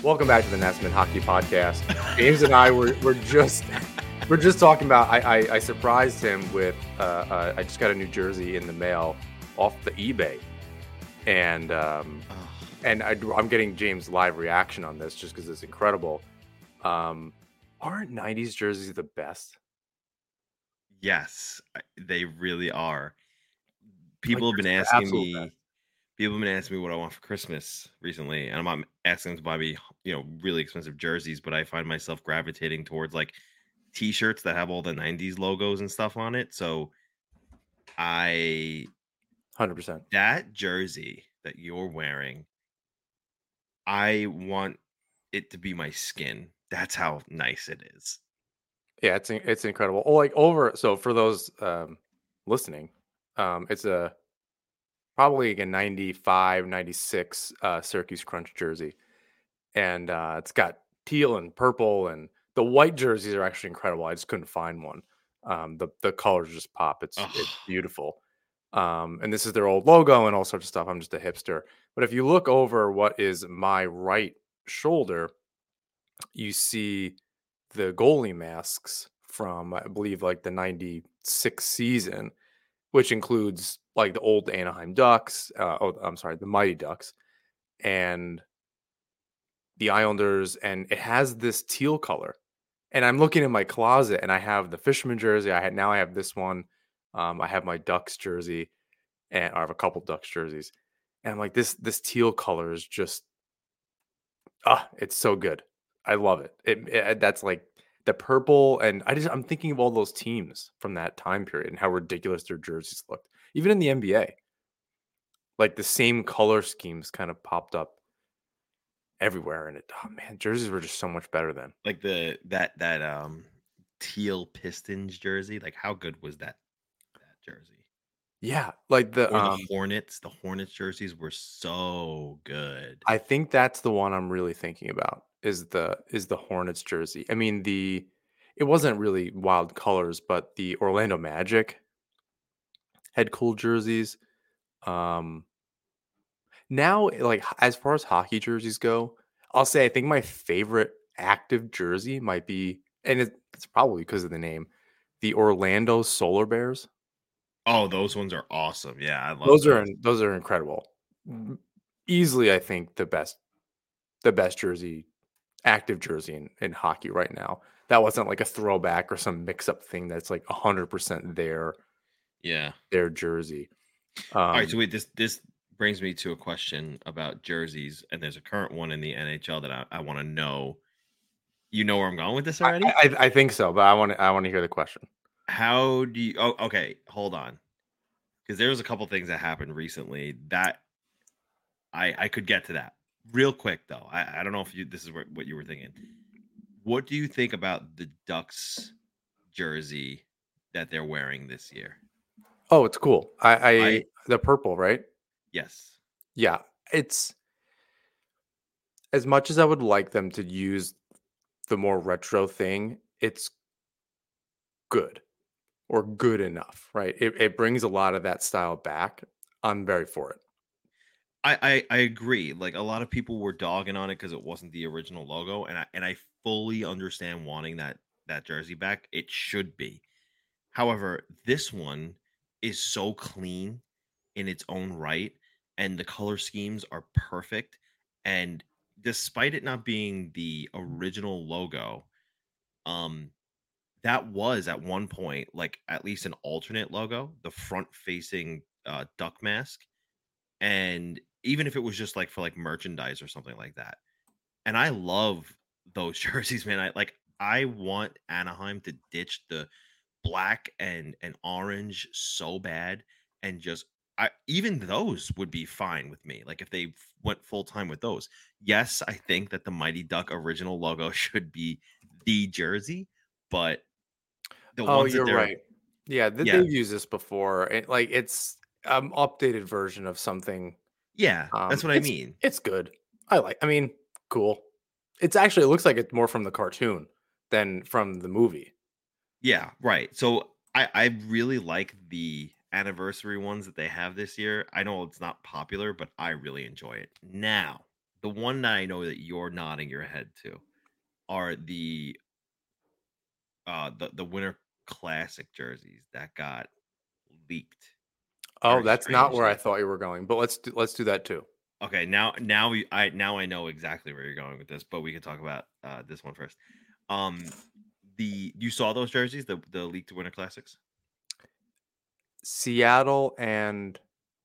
Welcome back to the Nesman Hockey Podcast. James and I were just talking about. I surprised him with I just got a New Jersey in the mail off the eBay, and I'm getting James' live reaction on this just because it's incredible. Aren't '90s jerseys the best? Yes, they really are. Like, People have been just the asking absolute best. me people have been asking me what I want for Christmas recently, and I'm not asking them to buy me, really expensive jerseys, but I find myself gravitating towards like t-shirts that have all the 90s logos and stuff on it. So I 100%. that jersey that you're wearing, I want it to be my skin. That's how nice it is. Yeah, it's incredible. Oh, like so for those listening, it's a probably like a 95, 96 Syracuse Crunch jersey. And it's got teal and purple, and the white jerseys are actually incredible. I just couldn't find one. The colors just pop. It's Oh, beautiful. And this is their old logo and all sorts of stuff. I'm just a hipster. But if you look over what is my right shoulder, you see the goalie masks from, I believe, like the 96 season, which includes like the old Anaheim Ducks. I'm sorry, the Mighty Ducks and the Islanders. And it has this teal color. And I'm looking in my closet and I have the Fisherman jersey. I have this one. I have my Ducks jersey, and I have a couple Ducks jerseys. And I'm like, this teal color is just it's so good. I love it. That's like the purple, and I'm thinking of all those teams from that time period and how ridiculous their jerseys looked. Even in the NBA, like the same color schemes kind of popped up everywhere, and oh man, jerseys were just so much better then. like that teal Pistons jersey. Like how good was that jersey? Yeah, like Or the Hornets jerseys were so good. I think that's the one I'm really thinking about is the Hornets jersey. I mean, it wasn't really wild colors, but the Orlando Magic had cool jerseys. Um, Now, like as far as hockey jerseys go, I'll say I think my favorite active jersey might be, and it's probably because of the name, the Orlando Solar Bears. Oh, those ones are awesome. Yeah, I love those. Those are incredible. Easily, I think the best jersey, active jersey in hockey right now. That wasn't like a throwback or some mix up thing. That's like 100% Yeah. their jersey. All right, Um, so wait, this brings me to a question about jerseys, and there's a current one in the NHL that I want to know. You know where I'm going with this already? I think so, but I want to hear the question. How do you Oh, okay, hold on. Because there was a couple things that happened recently that I could get to that. Real quick though. I don't know if this is what you were thinking. What do you think about the Ducks jersey that they're wearing this year? Oh, it's cool. I I the purple, right? Yes. Yeah, it's as much as I would like them to use the more retro thing, it's good or good enough, right? It brings a lot of that style back. I'm very for it. I agree. Like a lot of people were dogging on it because it wasn't the original logo, and I fully understand wanting that jersey back. It should be. However, this one is so clean in its own right, and the color schemes are perfect. And despite it not being the original logo, um, that was at one point like at least an alternate logo, the front facing duck mask, and even if it was just like for like merchandise or something like that. And I love those jerseys, man. I want Anaheim to ditch the black and orange so bad, and just I even those would be fine with me. Like if they went full time with those. Yes, I think that the Mighty Duck original logo should be the jersey, but the Oh, ones that you're they're right. Yeah, yeah, they've used this before. It's updated version of something. yeah, that's what I mean. It's good. I mean, cool. It's actually, it looks like it's more from the cartoon than from the movie. Yeah, right. So I really like the anniversary ones that they have this year. I know it's not popular, but I really enjoy it. Now, the one that I know that you're nodding your head to are the Winter Classic jerseys that got leaked Oh, very that's not where I strangely. thought you were going, but let's do that too. Okay, now I know exactly where you're going with this, but we can talk about this one first. The You saw those jerseys, the leaked Winter Classics? Seattle and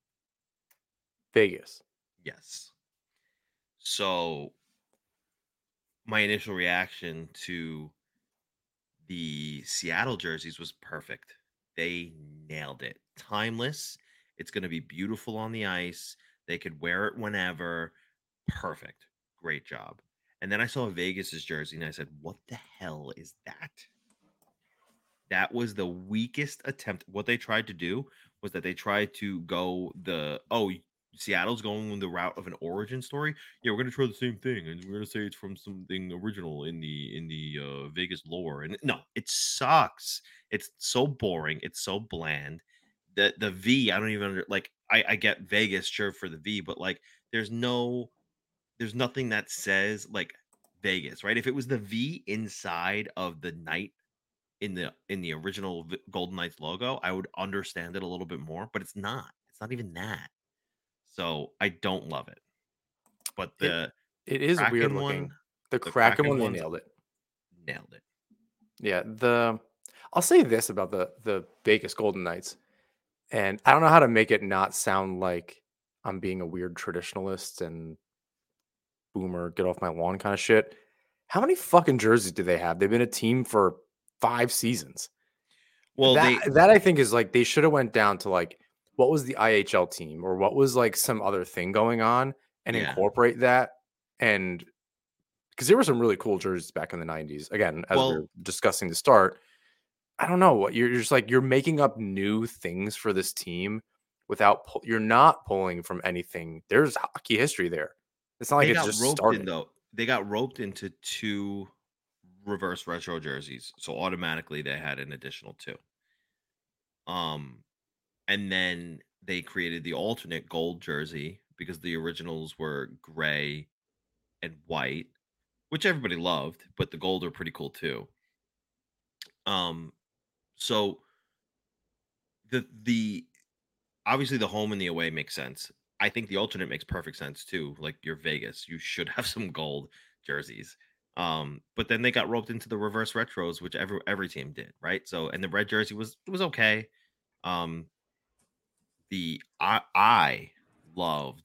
Vegas. Yes. So my initial reaction to the Seattle jerseys was perfect. They nailed it. Timeless. It's going to be beautiful on the ice. They could wear it whenever. Perfect. Great job. And then I saw Vegas's jersey and I said, "What the hell is that?" That was the weakest attempt. What they tried to do was that they tried to go Seattle's going the route of an origin story. Yeah, we're gonna try the same thing, and we're gonna say it's from something original in the Vegas lore. And no, it sucks. It's so boring. It's so bland. The V, I don't even like. I get Vegas sure for the V, but like, there's no, there's nothing that says like Vegas, right? If it was the V inside of the night in the original Golden Knights logo, I would understand it a little bit more, but it's not. It's not even that. So I don't love it. But It it is weird looking. The The Kraken Kraken one, they ones nailed it. nailed it. Yeah, I'll say this about the Vegas Golden Knights, and I don't know how to make it not sound like I'm being a weird traditionalist and boomer, get off my lawn kind of shit. How many fucking jerseys do they have? They've been a team for 5 seasons. Well, That they that I think is like they should have went down to like what was the IHL team or what was like some other thing going on and yeah. incorporate that. And because there were some really cool jerseys back in the 90s. Again, as we were Well, discussing to start, I don't know what you're just like you're making up new things for this team without you're not pulling from anything. There's hockey history there. It's not like they it's got just roped in starting. though. They got roped into two reverse retro jerseys, so automatically they had an additional two. Um, and then they created the alternate gold jersey because the originals were gray and white, which everybody loved, but the gold are pretty cool too. Um, so the obviously the home and the away makes sense. I think the alternate makes perfect sense too. Like you're Vegas, you should have some gold jerseys. But then they got roped into the reverse retros, which every team did, right? So and the red jersey was okay. Um, the I loved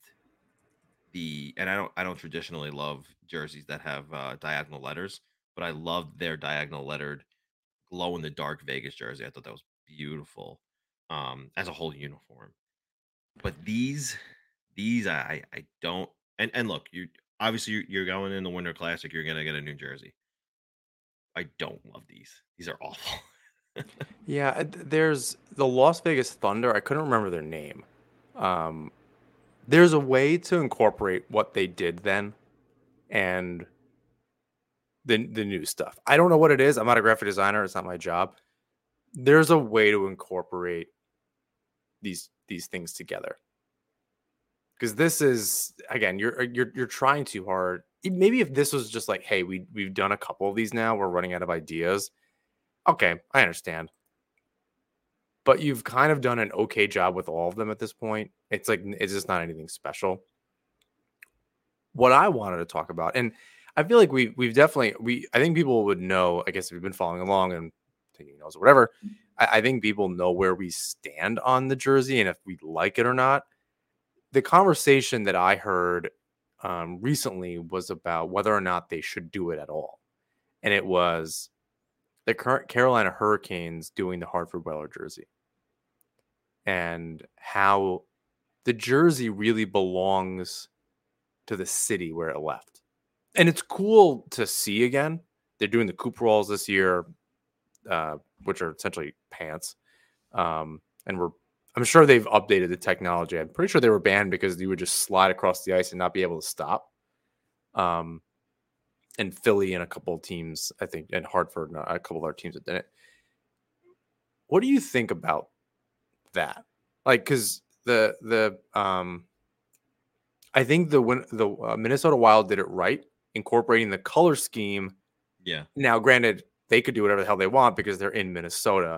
and I don't traditionally love jerseys that have diagonal letters, but I loved their diagonal lettered glow in the dark Vegas jersey. I thought that was beautiful as a whole uniform. But these I don't, and look, you obviously you're going in the Winter Classic, you're gonna get a New Jersey. I don't love these. These are awful. Yeah, there's the Las Vegas Thunder. I couldn't remember their name. Um, there's a way to incorporate what they did then and the new stuff. I don't know what it is. I'm not a graphic designer. It's not my job. There's a way to incorporate these things together. Because this is again, you're trying too hard. Maybe if this was just like, hey, we've done a couple of these now, we're running out of ideas. Okay, I understand. But you've kind of done an okay job with all of them at this point. It's like it's just not anything special. What I wanted to talk about, and I feel like we've definitely I think people would know. I guess if you've been following along and taking notes or whatever, I think people know where we stand on the jersey and if we like it or not. The conversation that I heard recently was about whether or not they should do it at all, and it was the current Carolina Hurricanes doing the Hartford Whaler jersey and how the jersey really belongs to the city where it left. And it's cool to see again. They're doing the Cooperalls this year, which are essentially pants. And I'm sure they've updated the technology. I'm pretty sure they were banned because you would just slide across the ice and not be able to stop. And Philly and a couple of teams, I think, and Hartford and a couple of other teams that did it. What do you think about that? Like, because I think the Minnesota Wild did it right, incorporating the color scheme. Yeah. Now, granted, they could do whatever the hell they want because they're in Minnesota.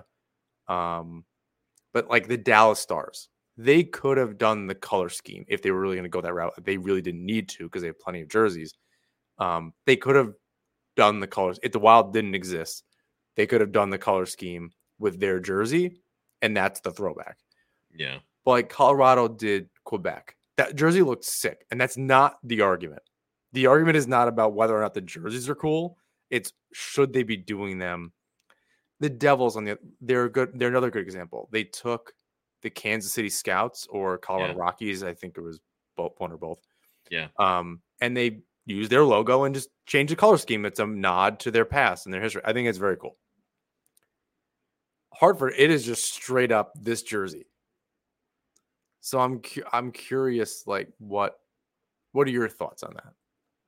But like the Dallas Stars, they could have done the color scheme if they were really going to go that route. They really didn't need to because they have plenty of jerseys. They could have done the colors. If the Wild didn't exist, they could have done the color scheme with their jersey, and that's the throwback. Yeah. But like Colorado did Quebec. That jersey looked sick, and that's not the argument. The argument is not about whether or not the jerseys are cool. It's should they be doing them. The Devils they're good. They're another good example. They took the Kansas City Scouts or Colorado Rockies. I think it was one or both. Yeah. And they used their logo and just changed the color scheme. It's a nod to their past and their history. I think it's very cool. Hartford, it is just straight up this jersey. So I'm curious, like what are your thoughts on that?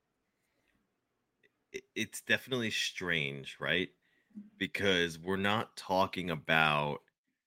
It's definitely strange, right? Because we're not talking about,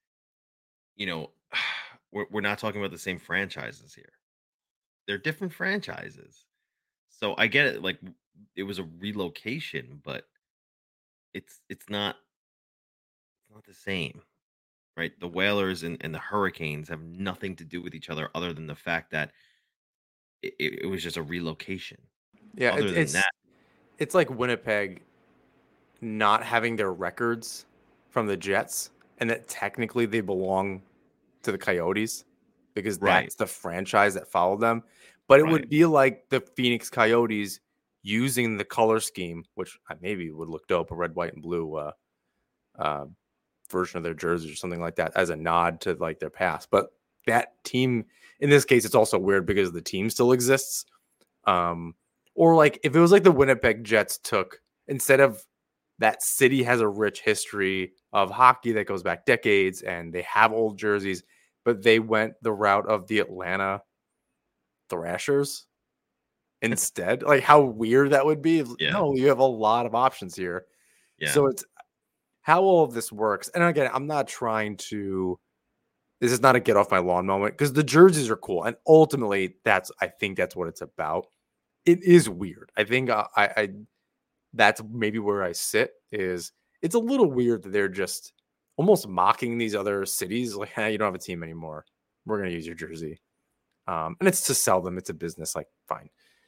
we're not talking about the same franchises here. They're different franchises. So I get it. Like it was a relocation, but it's not the same, right? The Whalers and the Hurricanes have nothing to do with each other other than the fact that it was just a relocation. Yeah, it's like Winnipeg not having their records from the Jets, and that technically they belong to the Coyotes because that's the franchise that followed them. But it would be like the Phoenix Coyotes using the color scheme, which I maybe would look dope, a red, white, and blue version of their jerseys or something like that as a nod to like their past. But that team, in this case, it's also weird because the team still exists. Or like if it was like the Winnipeg Jets took, instead of that city has a rich history of hockey that goes back decades and they have old jerseys, but they went the route of the Atlanta Thrashers instead. Like how weird that would be. Yeah. No, you have a lot of options here. Yeah. So it's how all of this works. And again, I'm not trying to, this is not a get off my lawn moment because the jerseys are cool. And ultimately I think that's what it's about. It is weird. I think I that's maybe where I sit is it's a little weird that they're just almost mocking these other cities. Like, hey, you don't have a team anymore. We're going to use your jersey. And it's to sell them. It's a business. Like, fine.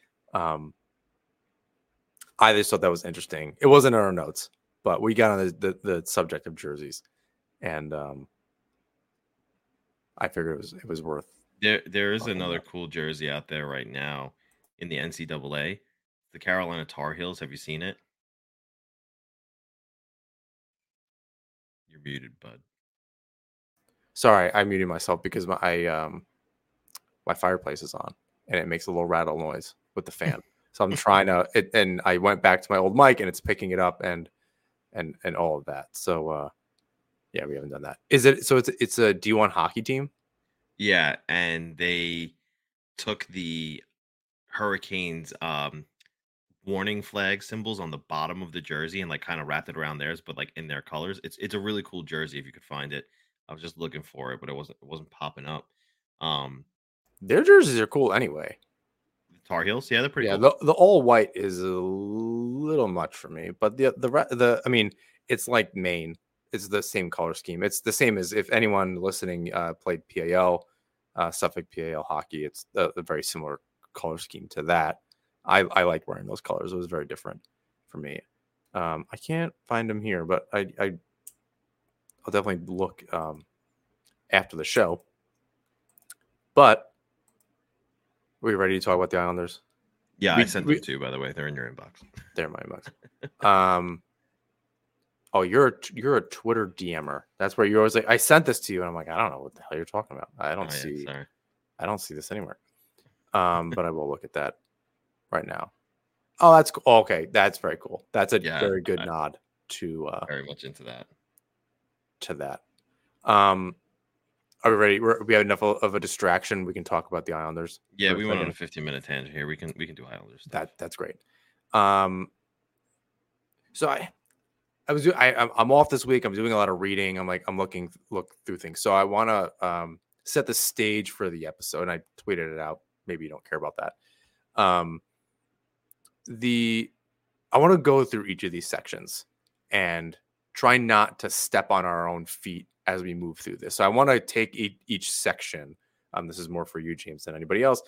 I just thought that was interesting. It wasn't in our notes, but we got on the subject of jerseys. And I figured it was worth. There is another cool jersey out there right now in the NCAA. The Carolina Tar Heels. Have you seen it? You're muted, bud. Sorry, I muted myself because my fireplace is on and it makes a little rattle noise with the fan. So I'm trying to and I went back to my old mic and it's picking it up and all of that. So yeah, we haven't done that. Is it so it's a D1 hockey team? Yeah, and they took the Hurricanes warning flag symbols on the bottom of the jersey and like kind of wrapped it around theirs, but like in their colors. It's a really cool jersey if you could find it. I was just looking for it, but it wasn't popping up. Their jerseys are cool anyway. The Tar Heels, yeah, they're pretty cool. The all white is a little much for me, but the I mean, it's like Maine. It's the same color scheme. It's the same as if anyone listening played PAL, Suffolk PAL hockey. It's a very similar color scheme to that. I like wearing those colors. It was very different for me. I can't find them here, but I'll definitely look after the show. But are we ready to talk about the Islanders? Yeah, I sent them too, by the way. They're in your inbox. They're in my inbox. Oh, you're a Twitter DMer. That's where you're always like, I sent this to you, and I'm like, I don't know what the hell you're talking about. I don't see this anywhere. But I will look at that right now. Oh, that's cool. Okay, that's very cool. That's a very good nod to very much into that. To that. Are we ready? We have enough of a distraction. We can talk about the Islanders. Yeah, we went on a 15-minute tangent here. We can do Islanders stuff. That's great. So I'm off this week. I'm doing a lot of reading. I'm look through things. So I want to set the stage for the episode, and I tweeted it out maybe you don't care about that. I want to go through each of these sections and try not to step on our own feet as we move through this. So I want to take each section. This is more for you, James, than anybody else.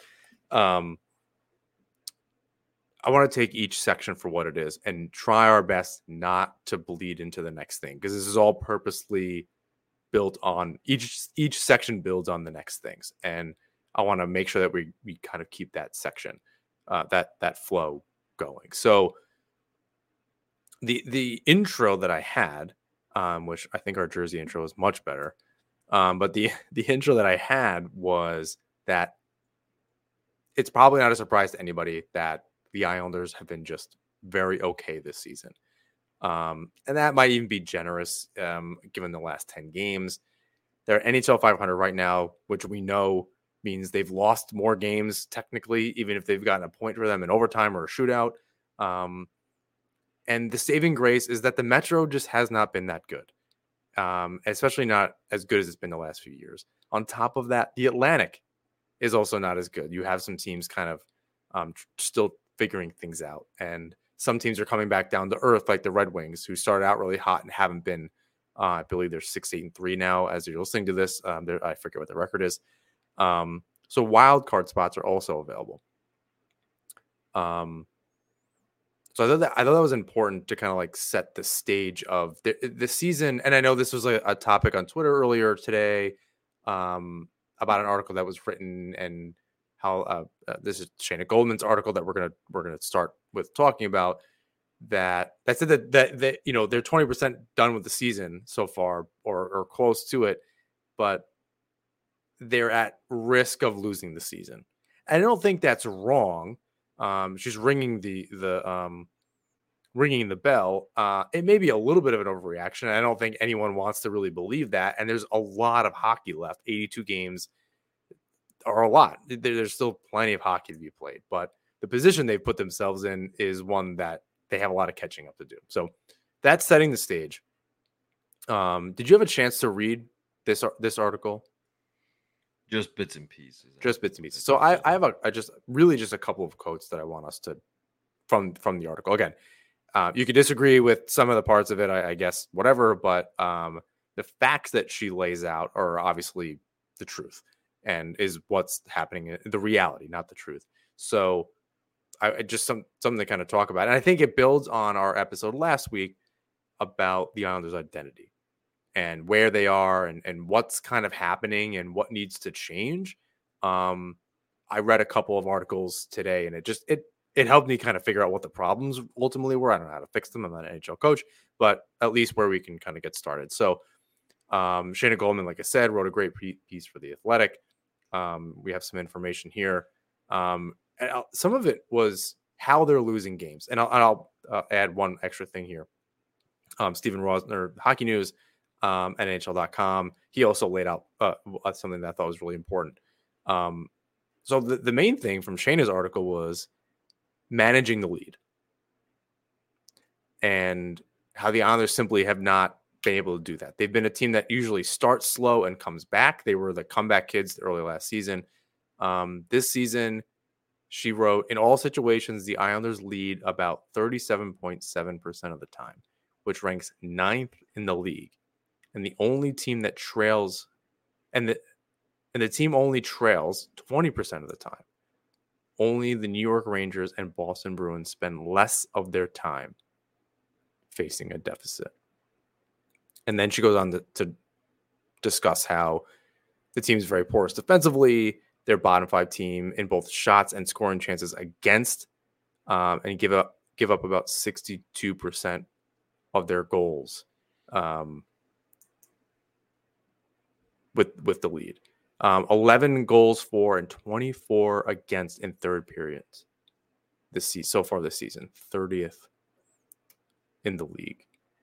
I want to take each section for what it is and try our best not to bleed into the next thing, because this is all purposely built on each section builds on the next things. And I want to make sure that we kind of keep that section, that flow going. So the intro that I had, which I think our Jersey intro is much better. But the intro that I had was that it's probably not a surprise to anybody that the Islanders have been just very okay this season. And that might even be generous, given the last 10 games. They're NHL 500 right now, which we know means they've lost more games technically, even if they've gotten a point for them in overtime or a shootout. And the saving grace is that the Metro just has not been that good, especially not as good as it's been the last few years. On top of that, the Atlantic is also not as good. You have some teams kind of still figuring things out, and some teams are coming back down to earth, like the Red Wings, who started out really hot and haven't been. I believe they're 6-8-3 now as you're listening to this. I forget what the record is. So wild card spots are also available. So I thought that was important to kind of like set the stage of the season. And I know this was a topic on Twitter earlier today, about an article that was written, and how this is Shayna Goldman's article that we're gonna start with talking about, that said that they're 20% done with the season so far, or close to it, but they're at risk of losing the season. And I don't think that's wrong. She's ringing the bell. It may be a little bit of an overreaction. I don't think anyone wants to really believe that. And there's a lot of hockey left. 82 games are a lot. There's still plenty of hockey to be played, but the position they've put themselves in is one that they have a lot of catching up to do. So that's setting the stage. Did you have a chance to read this article? Just bits and pieces. Just bits and pieces. So I have just a couple of quotes that I want us to from the article. Again, you could disagree with some of the parts of it, I guess, whatever, but the facts that she lays out are obviously the truth and is what's happening, the reality, not the truth. So I just something to kind of talk about. And I think it builds on our episode last week about the Islanders' identity and where they are and what's kind of happening and what needs to change. I read a couple of articles today, and it helped me kind of figure out what the problems ultimately were. I don't know how to fix them. I'm not an NHL coach, but at least where we can kind of get started. So Shayna Goldman, like I said, wrote a great piece for The Athletic. We have some information here. And some of it was how they're losing games. And I'll add one extra thing here. Stephen Rosner, Hockey News, NHL.com, he also laid out something that I thought was really important. So the main thing from Shayna's article was managing the lead, and how the Islanders simply have not been able to do that. They've been a team that usually starts slow and comes back. They were the comeback kids early last season. This season, she wrote, in all situations, the Islanders lead about 37.7% of the time, which ranks 9th in the league. And the only team that trails, and the team only trails 20% of the time. Only the New York Rangers and Boston Bruins spend less of their time facing a deficit. And then she goes on to discuss how the team's very porous defensively. Their bottom 5 team in both shots and scoring chances against, and give up about 62% of their goals with the lead. 11 goals for and 24 against in third periods so far this season, 30th in the league.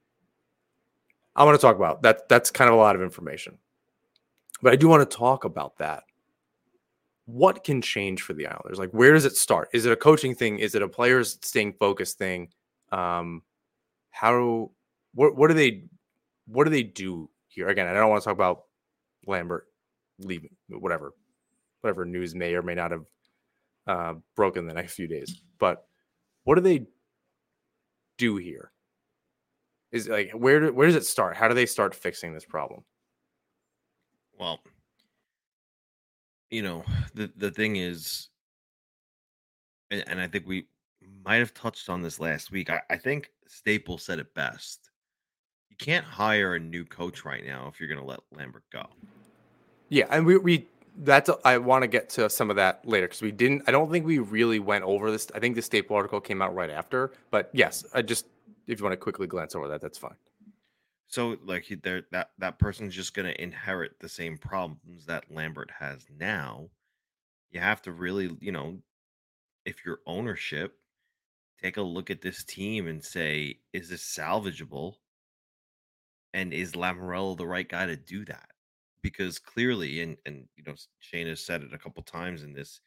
I want to talk about that. That's kind of a lot of information, but I do want to talk about that. What can change for the Islanders? Like, where does it start? Is it a coaching thing? Is it a players staying focused thing? What do they do here? Again, I don't want to talk about Lambert leaving, whatever news may or may not have broken the next few days. But what do they do here? Is like where does it start? How do they start fixing this problem? Well, the thing is, and I think we might have touched on this last week. I think Staples said it best. You can't hire a new coach right now if you're going to let Lambert go. Yeah, and we that's I want to get to some of that later because we didn't. I don't think we really went over this. I think the Staple article came out right after. But yes, I just if you want to quickly glance over that, that's fine. So, like, that person's just going to inherit the same problems that Lambert has now. You have to really, if your ownership, take a look at this team and say, is this salvageable? And is Lamorello the right guy to do that? Because clearly, and Shane has said it a couple times in this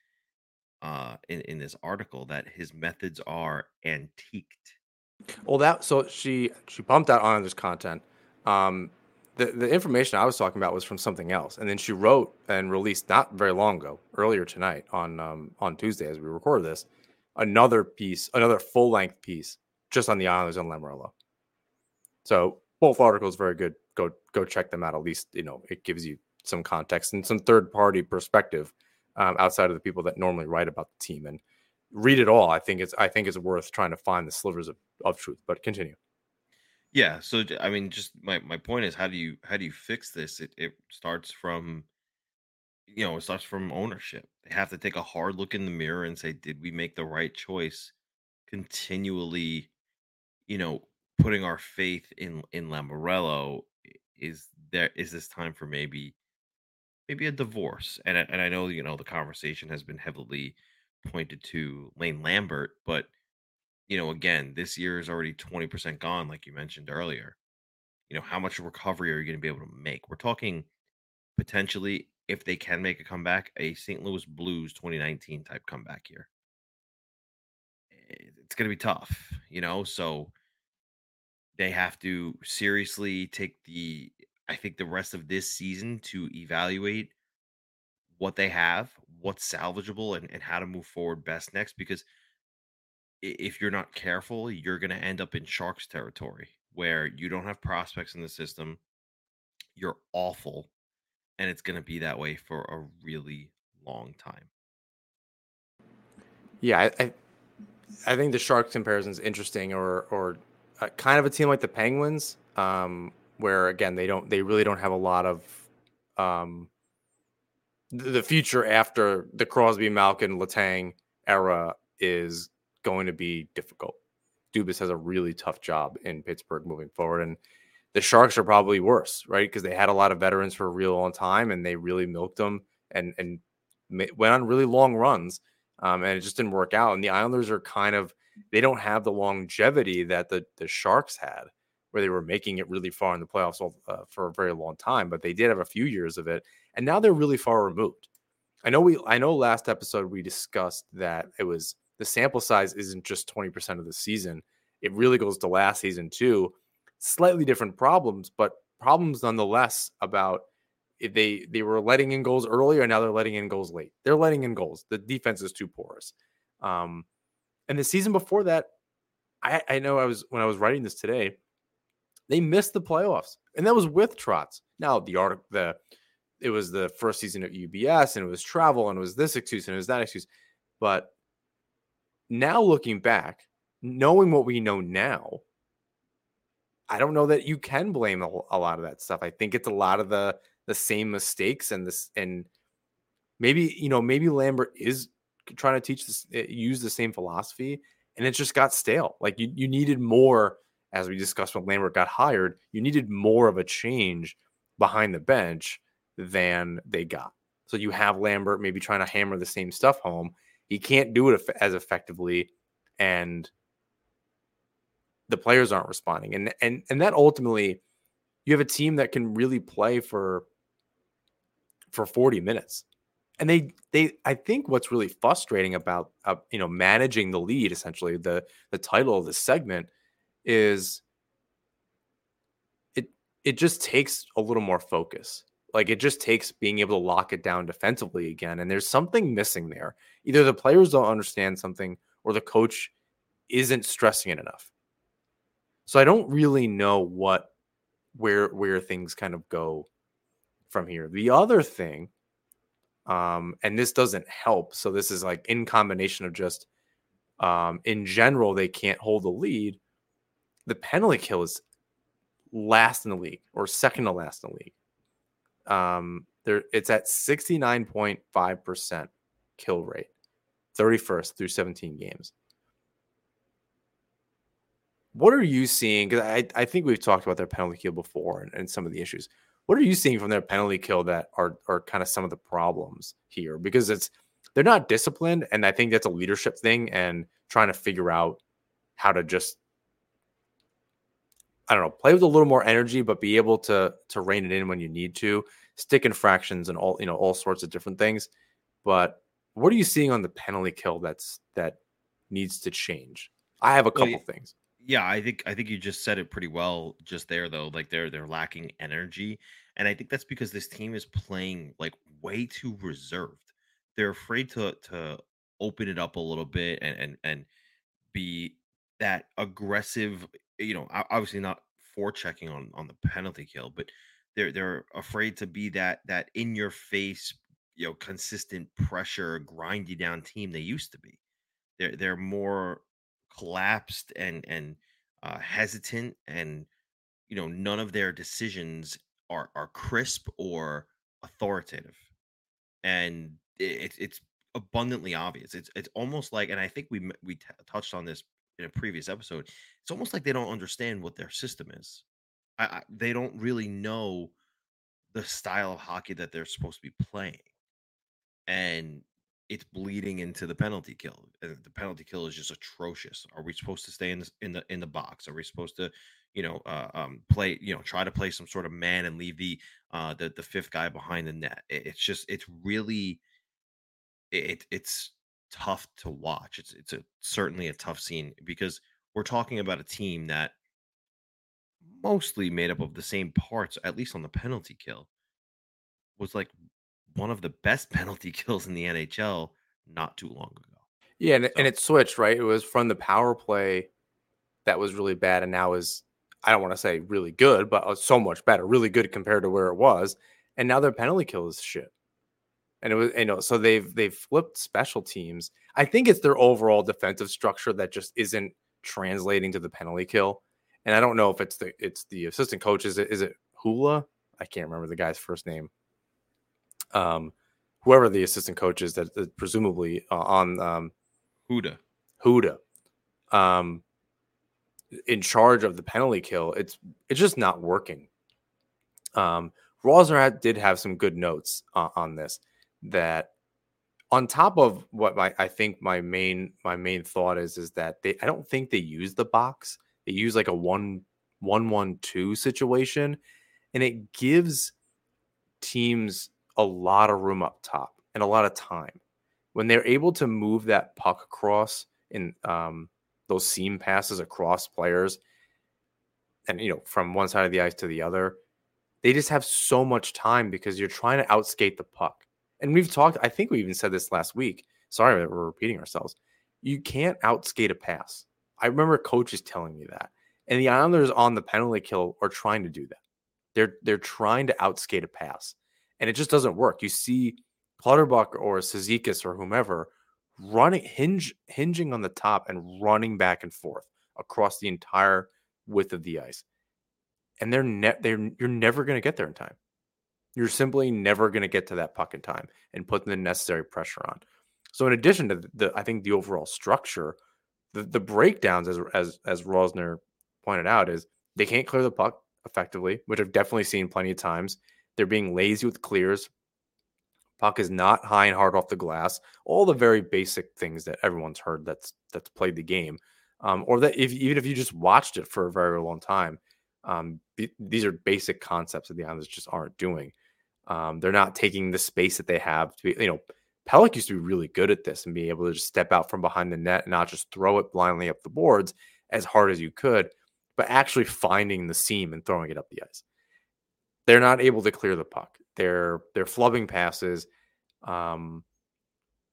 in this article that his methods are antiqued. Well, so she pumped out on this content. Um, the information I was talking about was from something else, and then she wrote and released not very long ago, earlier tonight on Tuesday as we record this, another piece, another full length piece just on the Islanders and Lamorello. So both articles very good. Go check them out. At least it gives you some context and some third party perspective outside of the people that normally write about the team. And read it all. I think it's worth trying to find the slivers of truth. But continue. Yeah. So I mean, just my point is, how do you fix this? It starts from ownership. They have to take a hard look in the mirror and say, did we make the right choice? Continually, putting our faith in Lamorello. Is this time for maybe a divorce? And I know the conversation has been heavily pointed to Lane Lambert, but again, this year is already 20% gone, like you mentioned earlier. How much recovery are you going to be able to make? We're talking potentially, if they can make a comeback, a St. Louis Blues 2019 type comeback here. It's going to be tough, so they have to seriously take I think the rest of this season to evaluate what they have, what's salvageable, and how to move forward best next. Because if you're not careful, you're going to end up in Sharks territory where you don't have prospects in the system. You're awful, and it's going to be that way for a really long time. Yeah, I think the Sharks comparison is interesting, or kind of a team like the Penguins, where again they really don't have a lot of the future after the Crosby, Malkin, Letang era is going to be difficult. Dubas has a really tough job in Pittsburgh moving forward, and the Sharks are probably worse, right? Because they had a lot of veterans for a real long time, and they really milked them and went on really long runs, and it just didn't work out. And the Islanders are they don't have the longevity that the Sharks had, where they were making it really far in the playoffs for a very long time, but they did have a few years of it, and now they're really far removed. I know last episode we discussed that it was the sample size isn't just 20% of the season. It really goes to last season too. Slightly different problems, but problems nonetheless about if they were letting in goals earlier and now they're letting in goals late. They're letting in goals. The defense is too porous. And the season before that, I know when I was writing this today, they missed the playoffs, and that was with Trotz. Now it was the first season at UBS, and it was travel, and it was this excuse, and it was that excuse. But now looking back, knowing what we know now, I don't know that you can blame a lot of that stuff. I think it's a lot of the same mistakes and maybe Lambert is trying to use the same philosophy, and it just got stale. Like you needed more, as we discussed when Lambert got hired, you needed more of a change behind the bench than they got. So you have Lambert maybe trying to hammer the same stuff home. He can't do it as effectively, and the players aren't responding. And that ultimately, you have a team that can really play for 40 minutes. And I think what's really frustrating about managing the lead, essentially the title of this segment, is it just takes a little more focus. Like it just takes being able to lock it down defensively again. And there's something missing there. Either the players don't understand something or the coach isn't stressing it enough. So I don't really know where things kind of go from here. The other thing, and this doesn't help. So this is like in combination of just in general, they can't hold the lead. The penalty kill is last in the league or second to last in the league. It's at 69.5% kill rate, 31st through 17 games. What are you seeing? Because I think we've talked about their penalty kill before and some of the issues. What are you seeing from their penalty kill that are kind of some of the problems here? Because they're not disciplined, and I think that's a leadership thing and trying to figure out how to just, I don't know, play with a little more energy, but be able to rein it in when you need to, stick infractions and all sorts of different things. But what are you seeing on the penalty kill that needs to change? I have a couple things. Yeah, I think you just said it pretty well just there though. Like they're lacking energy, and I think that's because this team is playing like way too reserved. They're afraid to open it up a little bit and be that aggressive. Obviously not forechecking on the penalty kill, but they're afraid to be that in your face, consistent pressure, grind you down team they used to be. They're more collapsed and hesitant, and none of their decisions are crisp or authoritative, and it's abundantly obvious. It's almost like, and I think we touched on this in a previous episode. It's almost like they don't understand what their system is. They don't really know the style of hockey that they're supposed to be playing, and it's bleeding into the penalty kill. And the penalty kill is just atrocious. Are we supposed to stay in the box? Are we supposed to, play, try to play some sort of man and leave the fifth guy behind the net? It's really it's tough to watch. It's certainly a tough scene because we're talking about a team that mostly made up of the same parts, at least on the penalty kill, was like one of the best penalty kills in the NHL not too long ago. Yeah, and, So and it switched, right? It was from the power play that was really bad, and now is, I don't want to say really good, but so much better, really good compared to where it was. And now their penalty kill is shit. And it was, so they've flipped special teams. I think it's their overall defensive structure that just isn't translating to the penalty kill. And I don't know if it's the assistant coach. Is it Hula? I can't remember the guy's first name. Whoever the assistant coach is that presumably on Huda. Huda, in charge of the penalty kill, it's just not working. Rosner did have some good notes on this, that on top of what I think my main thought is that I don't think they use the box. They use like a 1-1-1-2 situation, and it gives teams a lot of room up top and a lot of time when they're able to move that puck across in those seam passes across players, and from one side of the ice to the other. They just have so much time because you're trying to outskate the puck. And we've talked, I think we even said this last week. Sorry that we're repeating ourselves. You can't outskate a pass. I remember coaches telling me that. And the Islanders on the penalty kill are trying to do that. They're trying to outskate a pass. And it just doesn't work. You see Clutterbuck or Cizikas or whomever hinging on the top and running back and forth across the entire width of the ice. And you're never going to get there in time. You're simply never going to get to that puck in time and put the necessary pressure on. So in addition to I think the overall structure, the breakdowns, as Rosner pointed out, is they can't clear the puck effectively, which I've definitely seen plenty of times. They're being lazy with clears. Puck is not high and hard off the glass. All the very basic things that everyone's heard that's played the game, or that even if you just watched it for a very long time. These are basic concepts that the Islanders just aren't doing. They're not taking the space that they have to be, Pelech used to be really good at this and be able to just step out from behind the net and not just throw it blindly up the boards as hard as you could, but actually finding the seam and throwing it up the ice. They're not able to clear the puck. They're flubbing passes.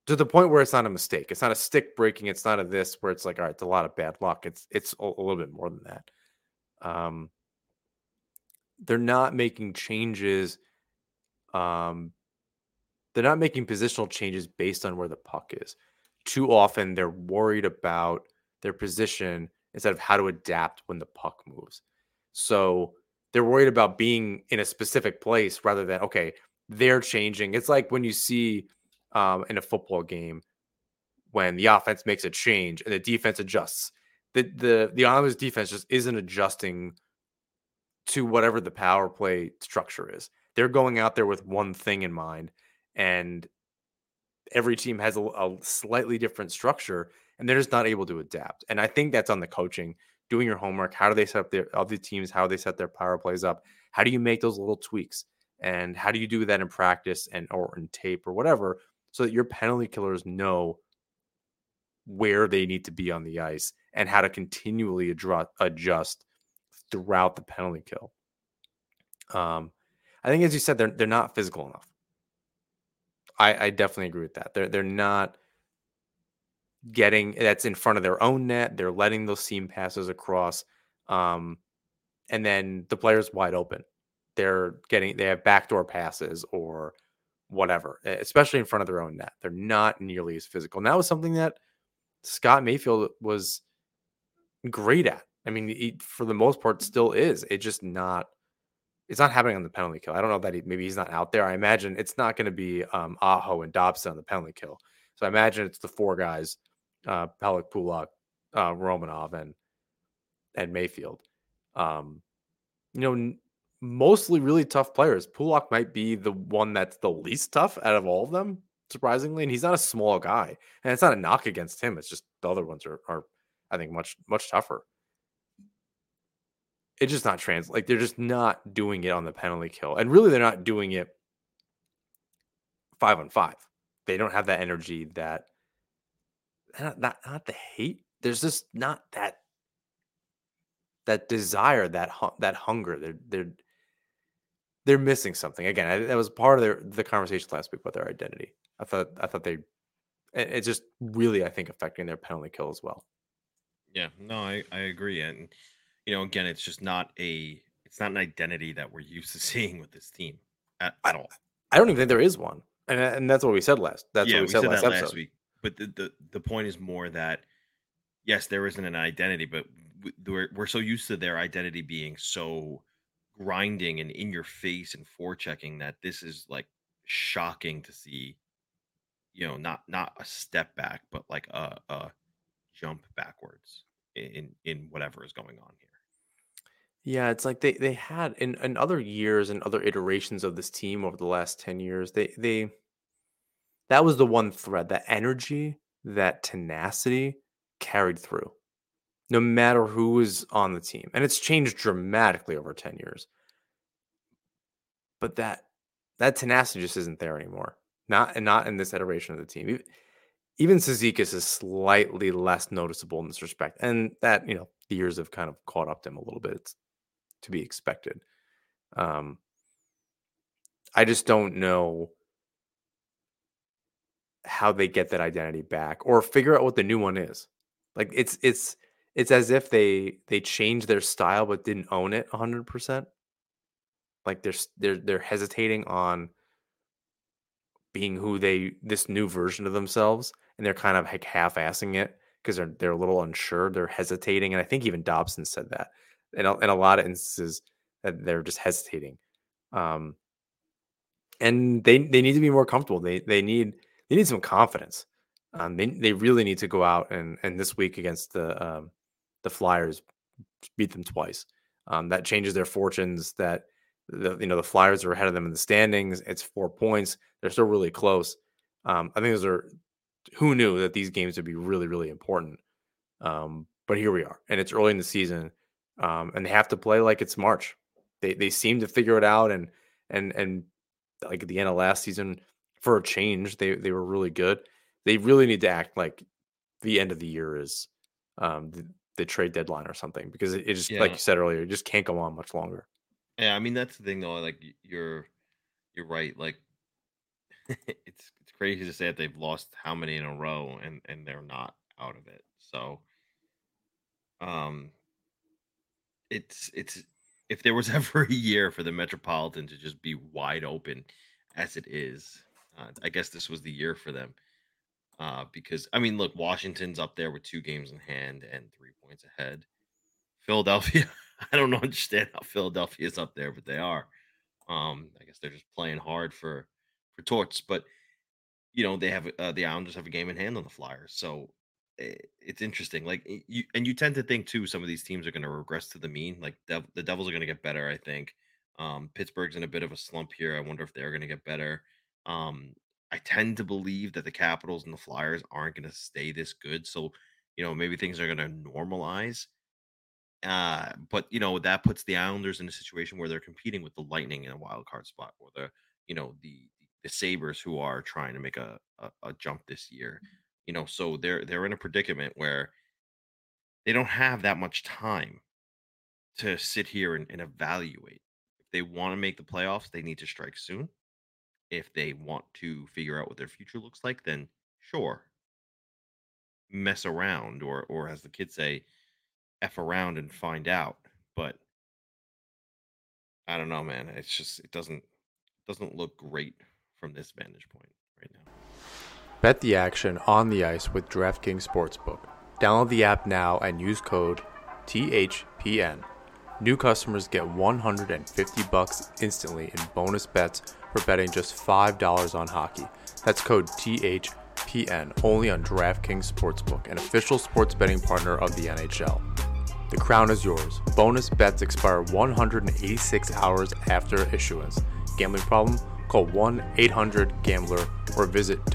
to the point where it's not a mistake. It's not a stick breaking. It's not a this where it's like, all right, it's a lot of bad luck. It's a little bit more than that. Um, they're not making changes. Um, they're not making positional changes based on where the puck is. Too often, they're worried about their position instead of how to adapt when the puck moves. So they're worried about being in a specific place rather than, okay, they're changing. It's like when you see in a football game when the offense makes a change and the defense adjusts. The Islanders defense just isn't adjusting to whatever the power play structure is. They're going out there with one thing in mind, and every team has a slightly different structure, and they're just not able to adapt. And I think that's on the coaching, doing your homework. How do they set up their other teams? How do they set their power plays up? How do you make those little tweaks? And how do you do that in practice and or in tape or whatever, so that your penalty killers know where they need to be on the ice and how to continually adjust throughout the penalty kill. I think, as you said, they're not physical enough. I definitely agree with that. They're not getting that's in front of their own net. They're letting those seam passes across, and then the player's wide open. They have backdoor passes or whatever, especially in front of their own net. They're not nearly as physical. And that was something that Scott Mayfield was great at. I mean, he, for the most part, still is. It's not happening on the penalty kill. I don't know that maybe he's not out there. I imagine it's not going to be Aho and Dobson on the penalty kill. So I imagine it's the four guys, Pelech, Pulak, Romanov, and Mayfield. You know, mostly really tough players. Pulak might be the one that's the least tough out of all of them, surprisingly. And he's not a small guy. And it's not a knock against him. It's just the other ones are I think, much tougher. It's just not like they're just not doing it on the penalty kill. And really, they're not doing it 5-on-5. They don't have that energy, that not the hate. There's just not that desire, that hunger. They're missing something. Again, that was part of the conversation last week about their identity. I thought it's just really, I think, affecting their penalty kill as well. Yeah, no, I agree. And again, it's not an identity that we're used to seeing with this team at all. I don't even think there is one. And that's what we said last. That's Yeah, what we said that last last week. But the point is more that yes, there isn't an identity, but we're so used to their identity being so grinding and in your face and forechecking that this is like shocking to see. Not a step back, but like a jump backwards in whatever is going on here. Yeah, it's like they had in other years and other iterations of this team over the last 10 years, they that was the one thread, that energy, that tenacity carried through no matter who was on the team. And it's changed dramatically over 10 years. But that tenacity just isn't there anymore. Not in this iteration of the team. Even Cizikas is slightly less noticeable in this respect. And that, the years have kind of caught up to him a little bit. It's to be expected. I just don't know how they get that identity back or figure out what the new one is. Like it's as if they changed their style but didn't own it 100%. Like they're hesitating on being this new version of themselves, and they're kind of like half-assing it because they're a little unsure. They're hesitating, and I think even Dobson said that in a lot of instances that they're just hesitating. And they need to be more comfortable. They need some confidence. They really need to go out and this week against the Flyers, beat them twice. That changes their fortunes. That the Flyers are ahead of them in the standings. It's 4 points. They're still really close. I think those are, who knew that these games would be really, really important. But here we are, and it's early in the season, and they have to play like it's March. They seem to figure it out, and like at the end of last season, for a change, they were really good. They really need to act like the end of the year is the trade deadline or something, because it just, like you said earlier, it just can't go on much longer. Yeah, I mean that's the thing though. Like you're right. Like it's crazy to say that they've lost how many in a row and they're not out of it. So um it's if there was ever a year for the Metropolitan to just be wide open as it is, I guess this was the year for them. Because I mean, look, Washington's up there with 2 games in hand and 3 points ahead. Philadelphia, I don't understand how Philadelphia's up there, but they are. I guess they're just playing hard for torts, but they have the Islanders have a game in hand on the Flyers, so it's interesting. Like you tend to think too, some of these teams are going to regress to the mean. Like the Devils are going to get better, I think. Pittsburgh's in a bit of a slump here. I wonder if they're going to get better. Um, I tend to believe that the Capitals and the Flyers aren't going to stay this good, so maybe things are going to normalize. But that puts the Islanders in a situation where they're competing with the Lightning in a wild card spot, or the Sabres, who are trying to make a jump this year. So they're in a predicament where they don't have that much time to sit here and evaluate. If they want to make the playoffs, they need to strike soon. If they want to figure out what their future looks like, then sure, mess around, or as the kids say, F around and find out. But I don't know, man. It's just it doesn't look great from this vantage point right now. Bet the action on the ice with DraftKings Sportsbook. Download the app now and use code THPN. New customers get $150 instantly in bonus bets for betting just $5 on hockey. That's code THPN only on DraftKings Sportsbook, an official sports betting partner of the NHL. The crown is yours. Bonus bets expire 186 hours after issuance. Gambling problem? Call 1-800-GAMBLER or visit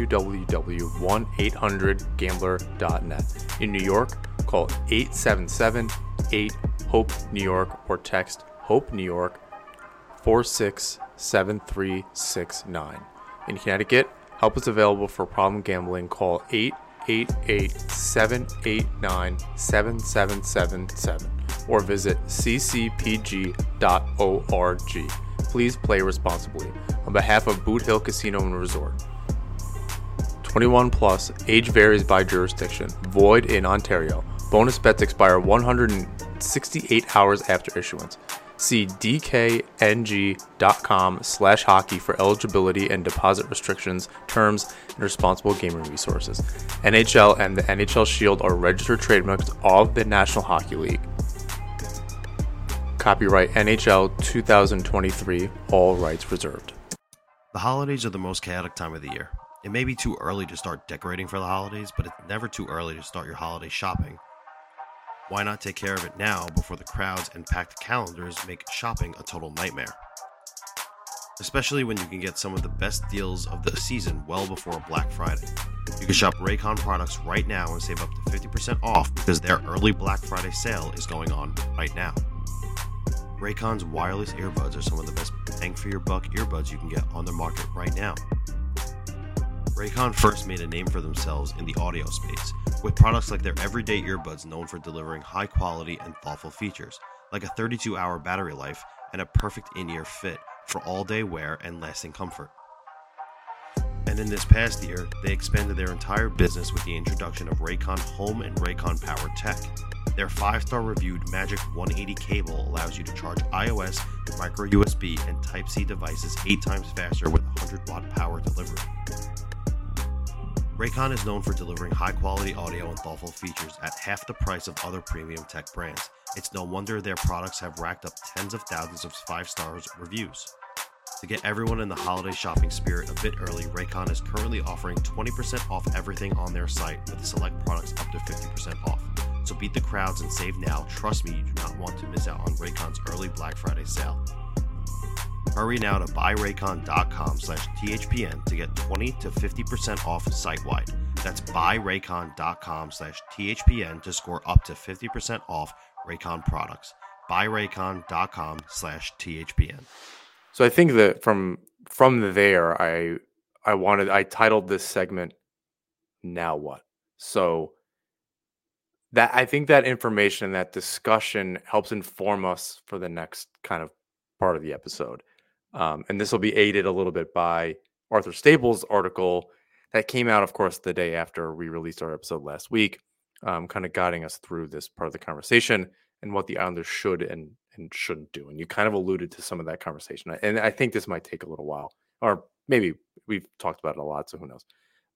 www.1800gambler.net. In New York, call 877-8-HOPE-NEW YORK or text HOPE New York 467369. In Connecticut, help is available for problem gambling. Call 888-789-7777 or visit ccpg.org. Please play responsibly. On behalf of Boot Hill Casino and Resort. 21 plus, age varies by jurisdiction, void in Ontario. Bonus bets expire 168 hours after issuance. See dkng.com/hockey for eligibility and deposit restrictions, terms, and responsible gaming resources. NHL and the NHL Shield are registered trademarks of the National Hockey League. Copyright NHL 2023, all rights reserved. The holidays are the most chaotic time of the year. It may be too early to start decorating for the holidays, but it's never too early to start your holiday shopping. Why not take care of it now before the crowds and packed calendars make shopping a total nightmare? Especially when you can get some of the best deals of the season well before Black Friday. You can shop Raycon products right now and save up to 50% off because their early Black Friday sale is going on right now. Raycon's wireless earbuds are some of the best bang for your buck earbuds you can get on the market right now. Raycon first made a name for themselves in the audio space, with products like their everyday earbuds known for delivering high quality and thoughtful features, like a 32-hour battery life and a perfect in-ear fit for all-day wear and lasting comfort. And in this past year, they expanded their entire business with the introduction of Raycon Home and Raycon Power Tech. Their 5-star reviewed Magic 180 cable allows you to charge iOS, micro USB, and Type-C devices 8 times faster with 100-watt power delivery. Raycon is known for delivering high-quality audio and thoughtful features at half the price of other premium tech brands. It's no wonder their products have racked up tens of thousands of 5-star reviews. To get everyone in the holiday shopping spirit a bit early, Raycon is currently offering 20% off everything on their site with select products up to 50% off. So beat the crowds and save now. Trust me, you do not want to miss out on Raycon's early Black Friday sale. Hurry now to buyraycon.com/THPN to get 20 to 50% off site-wide. That's buyraycon.com/THPN to score up to 50% off Raycon products. buyraycon.com/THPN. So I think that from there, I titled this segment "Now What." So that I think that information, that discussion helps inform us for the next kind of part of the episode. And this will be aided a little bit by Arthur Staples article that came out, of course, the day after we released our episode last week, kind of guiding us through this part of the conversation and what the Islanders should and shouldn't do. And you kind of alluded to some of that conversation. And I think this might take a little while, or maybe we've talked about it a lot, so who knows.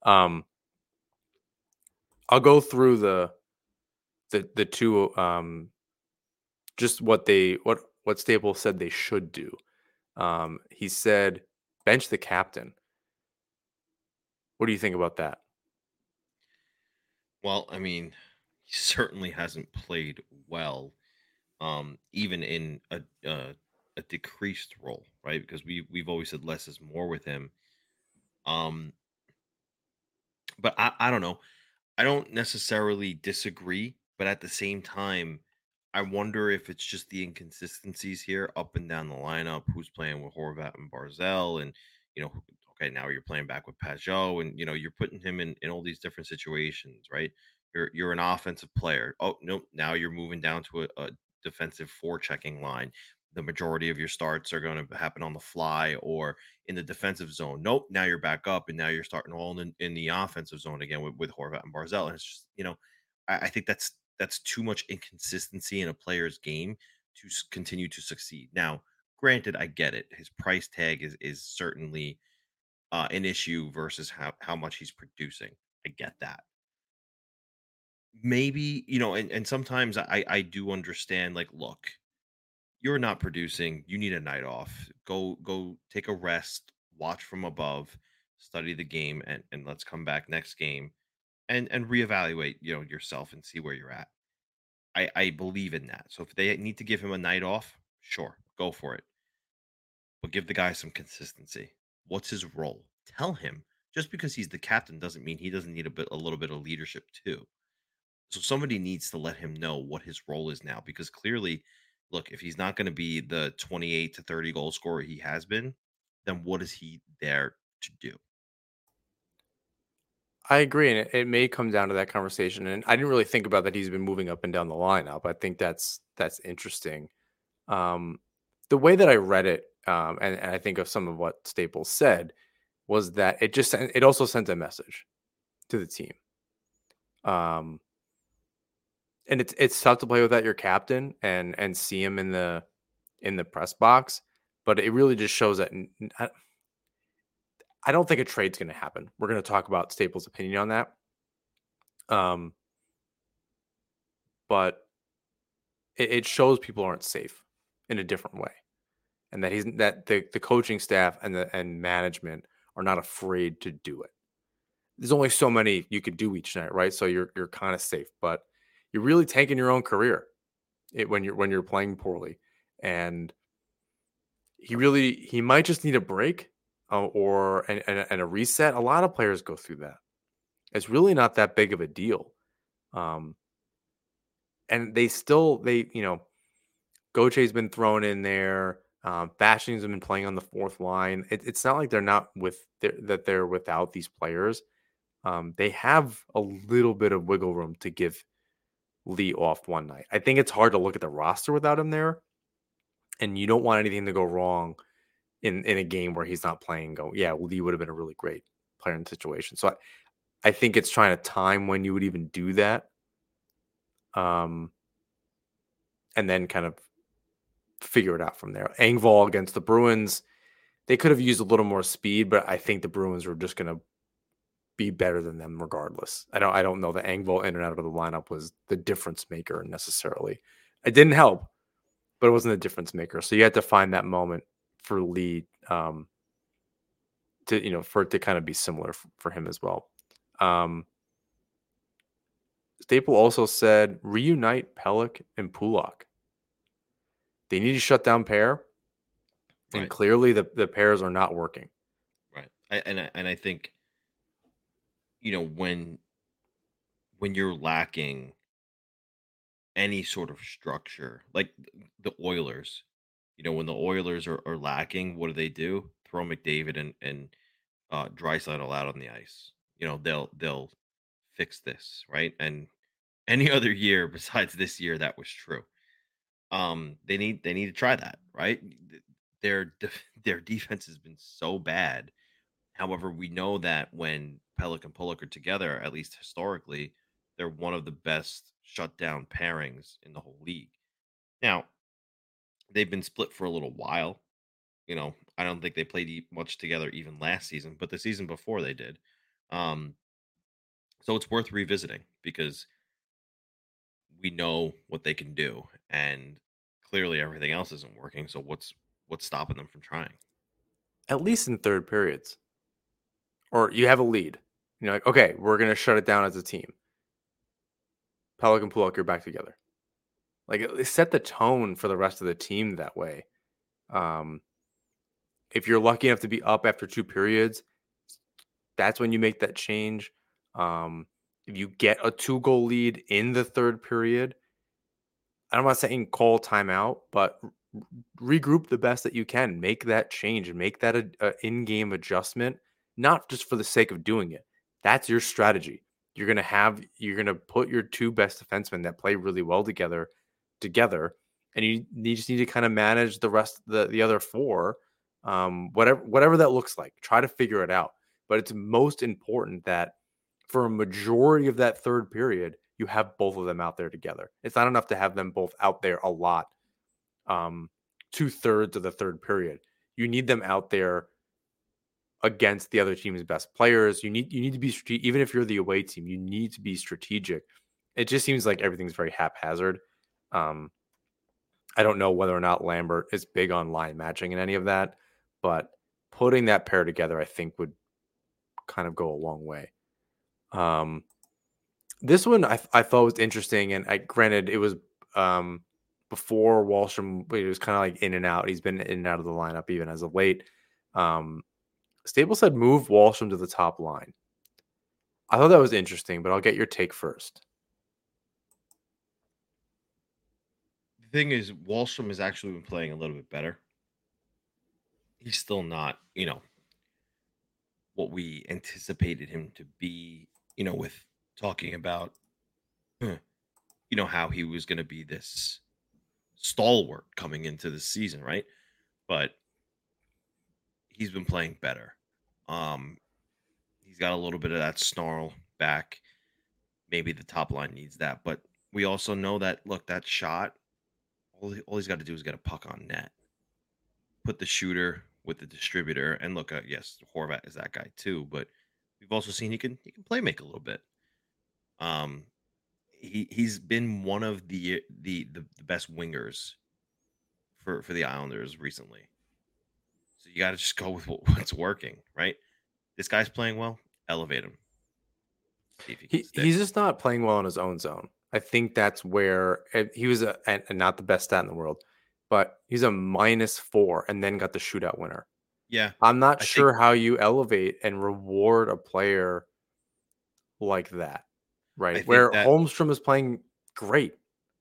I'll go through the two, just what Staples said they should do. He said bench the captain. What do you think about that? Well, I mean, he certainly hasn't played well, even in a decreased role, right? Because we've always said less is more with him. Um, but I don't know. I don't necessarily disagree, but at the same time, I wonder if it's just the inconsistencies here up and down the lineup. Who's playing with Horvat and Barzell, and okay, now you're playing back with Pajot, and you're putting him in all these different situations, right? You're an offensive player. Oh no, now you're moving down to a defensive forechecking line. The majority of your starts are going to happen on the fly or in the defensive zone. Nope, now you're back up and now you're starting all in the offensive zone again with Horvat and Barzell. And it's just, I think that's too much inconsistency in a player's game to continue to succeed. Now, granted, I get it. His price tag is certainly an issue versus how much he's producing. I get that. Maybe, and sometimes I do understand, like, look, you're not producing, you need a night off. Go take a rest, watch from above, study the game, and let's come back next game and reevaluate, yourself and see where you're at. I believe in that. So if they need to give him a night off, sure, go for it. But give the guy some consistency. What's his role? Tell him. Just because he's the captain doesn't mean he doesn't need a little bit of leadership too. So somebody needs to let him know what his role is now, because clearly, look, if he's not going to be the 28 to 30 goal scorer he has been, then what is he there to do? I agree, and it may come down to that conversation. And I didn't really think about that he's been moving up and down the lineup. I think that's interesting. The way that I read it, and I think of some of what Staples said, was that it also sent a message to the team. And it's tough to play without your captain and see him in the press box, but it really just shows that I don't think a trade's going to happen. We're going to talk about Staples' opinion on that. But it shows people aren't safe in a different way, and that the coaching staff and management are not afraid to do it. There's only so many you could do each night, right? So you're kind of safe, but you're really tanking your own career when you're playing poorly. And he might just need a break or a reset. A lot of players go through that. It's really not that big of a deal. And Gauthier's been thrown in there. Bastian's been playing on the fourth line. It's not like they're without these players. They have a little bit of wiggle room to give Lee off one night. I think it's hard to look at the roster without him there, and you don't want anything to go wrong in a game where he's not playing. Lee would have been a really great player in the situation. So I think it's trying to time when you would even do that, and then kind of figure it out from there. Engvall against the Bruins, they could have used a little more speed, but I think the Bruins were just going to be better than them regardless. I don't know that Engvall in and out of the lineup was the difference maker necessarily. It didn't help, but it wasn't a difference maker. So you had to find that moment for Lee for it to kind of be similar for him as well. Staple also said reunite Pelech and Pulock. They need to shut down pair, and Right. clearly the pairs are not working. Right. I think when you're lacking any sort of structure, like the Oilers, when the Oilers are lacking, what do? Throw McDavid and Draisaitl out on the ice. They'll fix this, right? And any other year besides this year, that was true. They need to try that, right? Their defense has been so bad. However, we know that when Pellick and Pullock are together, at least historically, they're one of the best shutdown pairings in the whole league. Now, they've been split for a little while. I don't think they played much together even last season, but the season before they did. Um, so it's worth revisiting because we know what they can do, and clearly everything else isn't working. So what's stopping them from trying? At least in third periods. Or you have a lead. You're like, okay, we're going to shut it down as a team. Pellick and Pullock, you're back together. Like, it set the tone for the rest of the team that way. If you're lucky enough to be up after 2 periods, that's when you make that change. If you get a 2-goal lead in the third period, I'm not saying call timeout, but regroup the best that you can. Make that change and make that a in-game adjustment, not just for the sake of doing it. That's your strategy. You're gonna put your 2 best defensemen that play really well together, and you just need to kind of manage the rest of the other 4. Whatever that looks like. Try to figure it out. But it's most important that for a majority of that third period, you have both of them out there together. It's not enough to have them both out there a lot. 2/3 of the third period. You need them out there against the other team's best players. You need to be strategic. Even if you're the away team, you need to be strategic. It just seems like everything's very haphazard. I don't know whether or not Lambert is big on line matching and any of that, but putting that pair together, I think, would kind of go a long way. This one I thought was interesting, and granted it was before Wahlstrom. It was kind of like in and out. He's been in and out of the lineup even as of late. Stable said move Wahlstrom to the top line. I thought that was interesting, but I'll get your take first. The thing is, Wallstrom has actually been playing a little bit better. He's still not, what we anticipated him to be, with talking about, how he was going to be this stalwart coming into the season, right? But he's been playing better. He's got a little bit of that snarl back. Maybe the top line needs that, but we also know that that shot, all he's got to do is get a puck on net, put the shooter with the distributor, and yes, Horvat is that guy too, but we've also seen he can play make a little bit. He's been one of the best wingers for the Islanders recently. So you got to just go with what's working, right? This guy's playing well. Elevate him. He's just not playing well in his own zone. I think that's where he was and not the best stat in the world, but he's a -4 and then got the shootout winner. Yeah. I'm not sure how you elevate and reward a player like that, right? Where Holmstrom is playing great.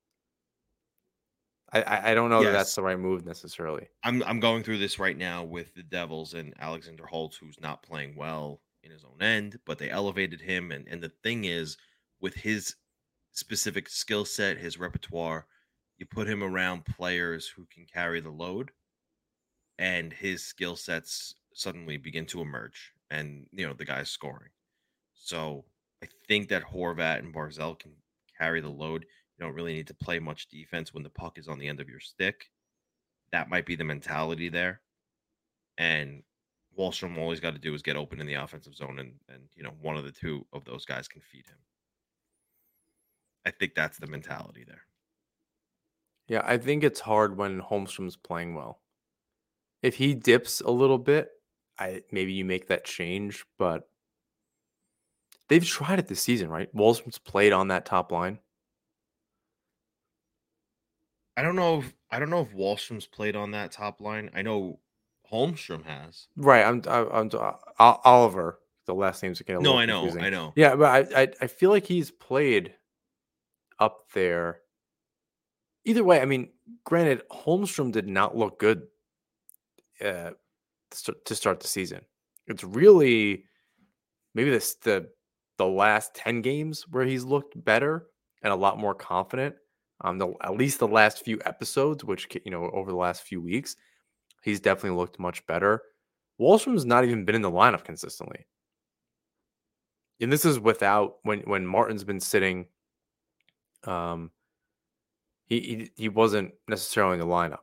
I don't know that that's the right move necessarily. I'm going through this right now with the Devils and Alexander Holtz, who's not playing well in his own end, but they elevated him. And the thing is, with his specific skill set, his repertoire, you put him around players who can carry the load, and his skill sets suddenly begin to emerge, and the guy's scoring. So I think that Horvat and Barzal can carry the load. You don't really need to play much defense when the puck is on the end of your stick. That might be the mentality there. And Wahlstrom, all he's got to do is get open in the offensive zone, and one of the two of those guys can feed him. I think that's the mentality there. Yeah, I think it's hard when Holmstrom's playing well. If he dips a little bit, maybe you make that change, but they've tried it this season, right? Wahlstrom's played on that top line. I don't know if Wahlstrom's played on that top line. I know Holmstrom has. Right. I'm Oliver. The last name's getting a little confusing. I know. Yeah, but I feel like he's played up there. Either way, I mean, granted, Holmstrom did not look good to start the season. It's really maybe the last 10 games where he's looked better and a lot more confident. At least the last few episodes, which over the last few weeks, he's definitely looked much better. Wallstrom's not even been in the lineup consistently. And this is without when Martin's been sitting. Um, he wasn't necessarily in the lineup.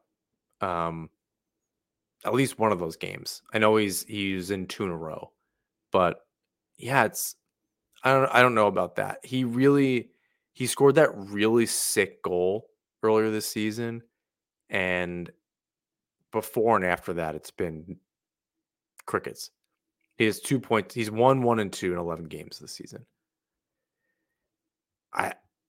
At least one of those games. I know he's in 2 in a row, but yeah, it's I don't know about that. He scored that really sick goal earlier this season, and before and after that, it's been crickets. He has 2 points. He's won 1 and 2 in 11 games this season. I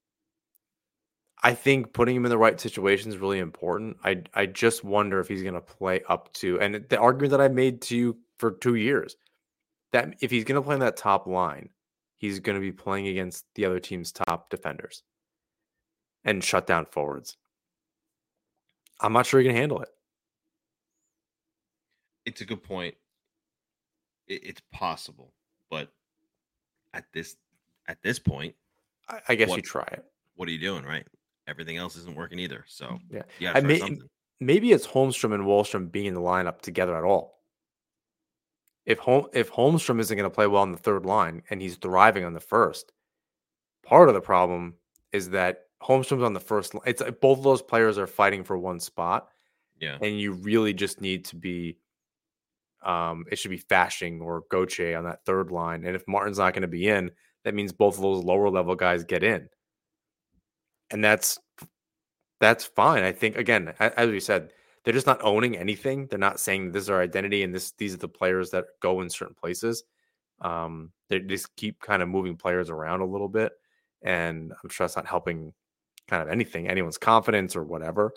I think putting him in the right situation is really important. I just wonder if he's going to play up to, and the argument that I made to you for 2 years, that if he's going to play in that top line, he's going to be playing against the other team's top defenders and shut down forwards. I'm not sure he can handle it. It's a good point. It's possible, but at this point, I guess what you try it. what are you doing, right? Everything else isn't working either. So Yeah. you got I to try may, something. maybe it's Holmstrom and Wallstrom being in the lineup together at all. If Holmstrom isn't going to play well on the third line and he's thriving on the first, part of the problem is that Holmstrom's on the first line. It's like both of those players are fighting for one spot, Yeah. and you really just need to be. It should be Fashing or Gauthier on that third line, and if Martin's not going to be in, that means both of those lower level guys get in, and that's fine. I think again, as we said, they're just not owning anything. They're not saying this is our identity and these are the players that go in certain places. They just keep kind of moving players around a little bit, and I'm sure that's not helping kind of anyone's confidence or whatever.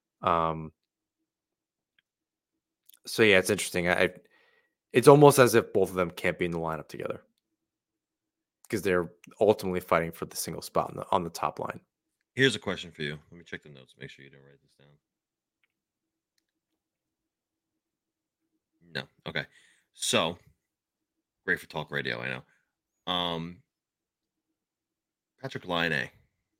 So yeah, it's interesting. It's almost as if both of them can't be in the lineup together because they're ultimately fighting for the single spot on the top line. Here's a question for you. Let me check the notes. Make sure you didn't write this down. No. Okay. So great for talk radio. I know. Patrick Laine is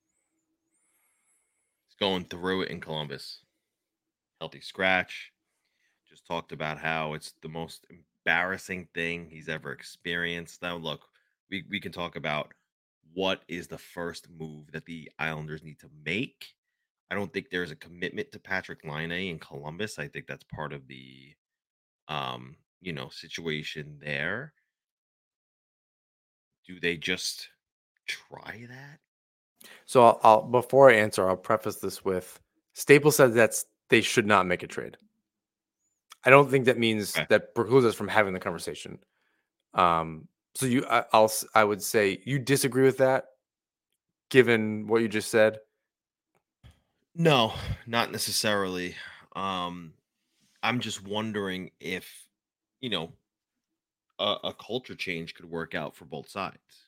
going through it in Columbus. Healthy scratch. Just talked about how it's the most embarrassing thing he's ever experienced. Now, look, we can talk about what is the first move that the Islanders need to make. I don't think there's a commitment to Patrick Laine in Columbus. I think that's part of the situation there. Do they just try that? So I'll before I answer, I'll preface this with Staples said they should not make a trade. I don't think that means Okay. that precludes us from having the conversation. So I would say you disagree with that, given what you just said. No, not necessarily. I'm just wondering if, you know, a culture change could work out for both sides.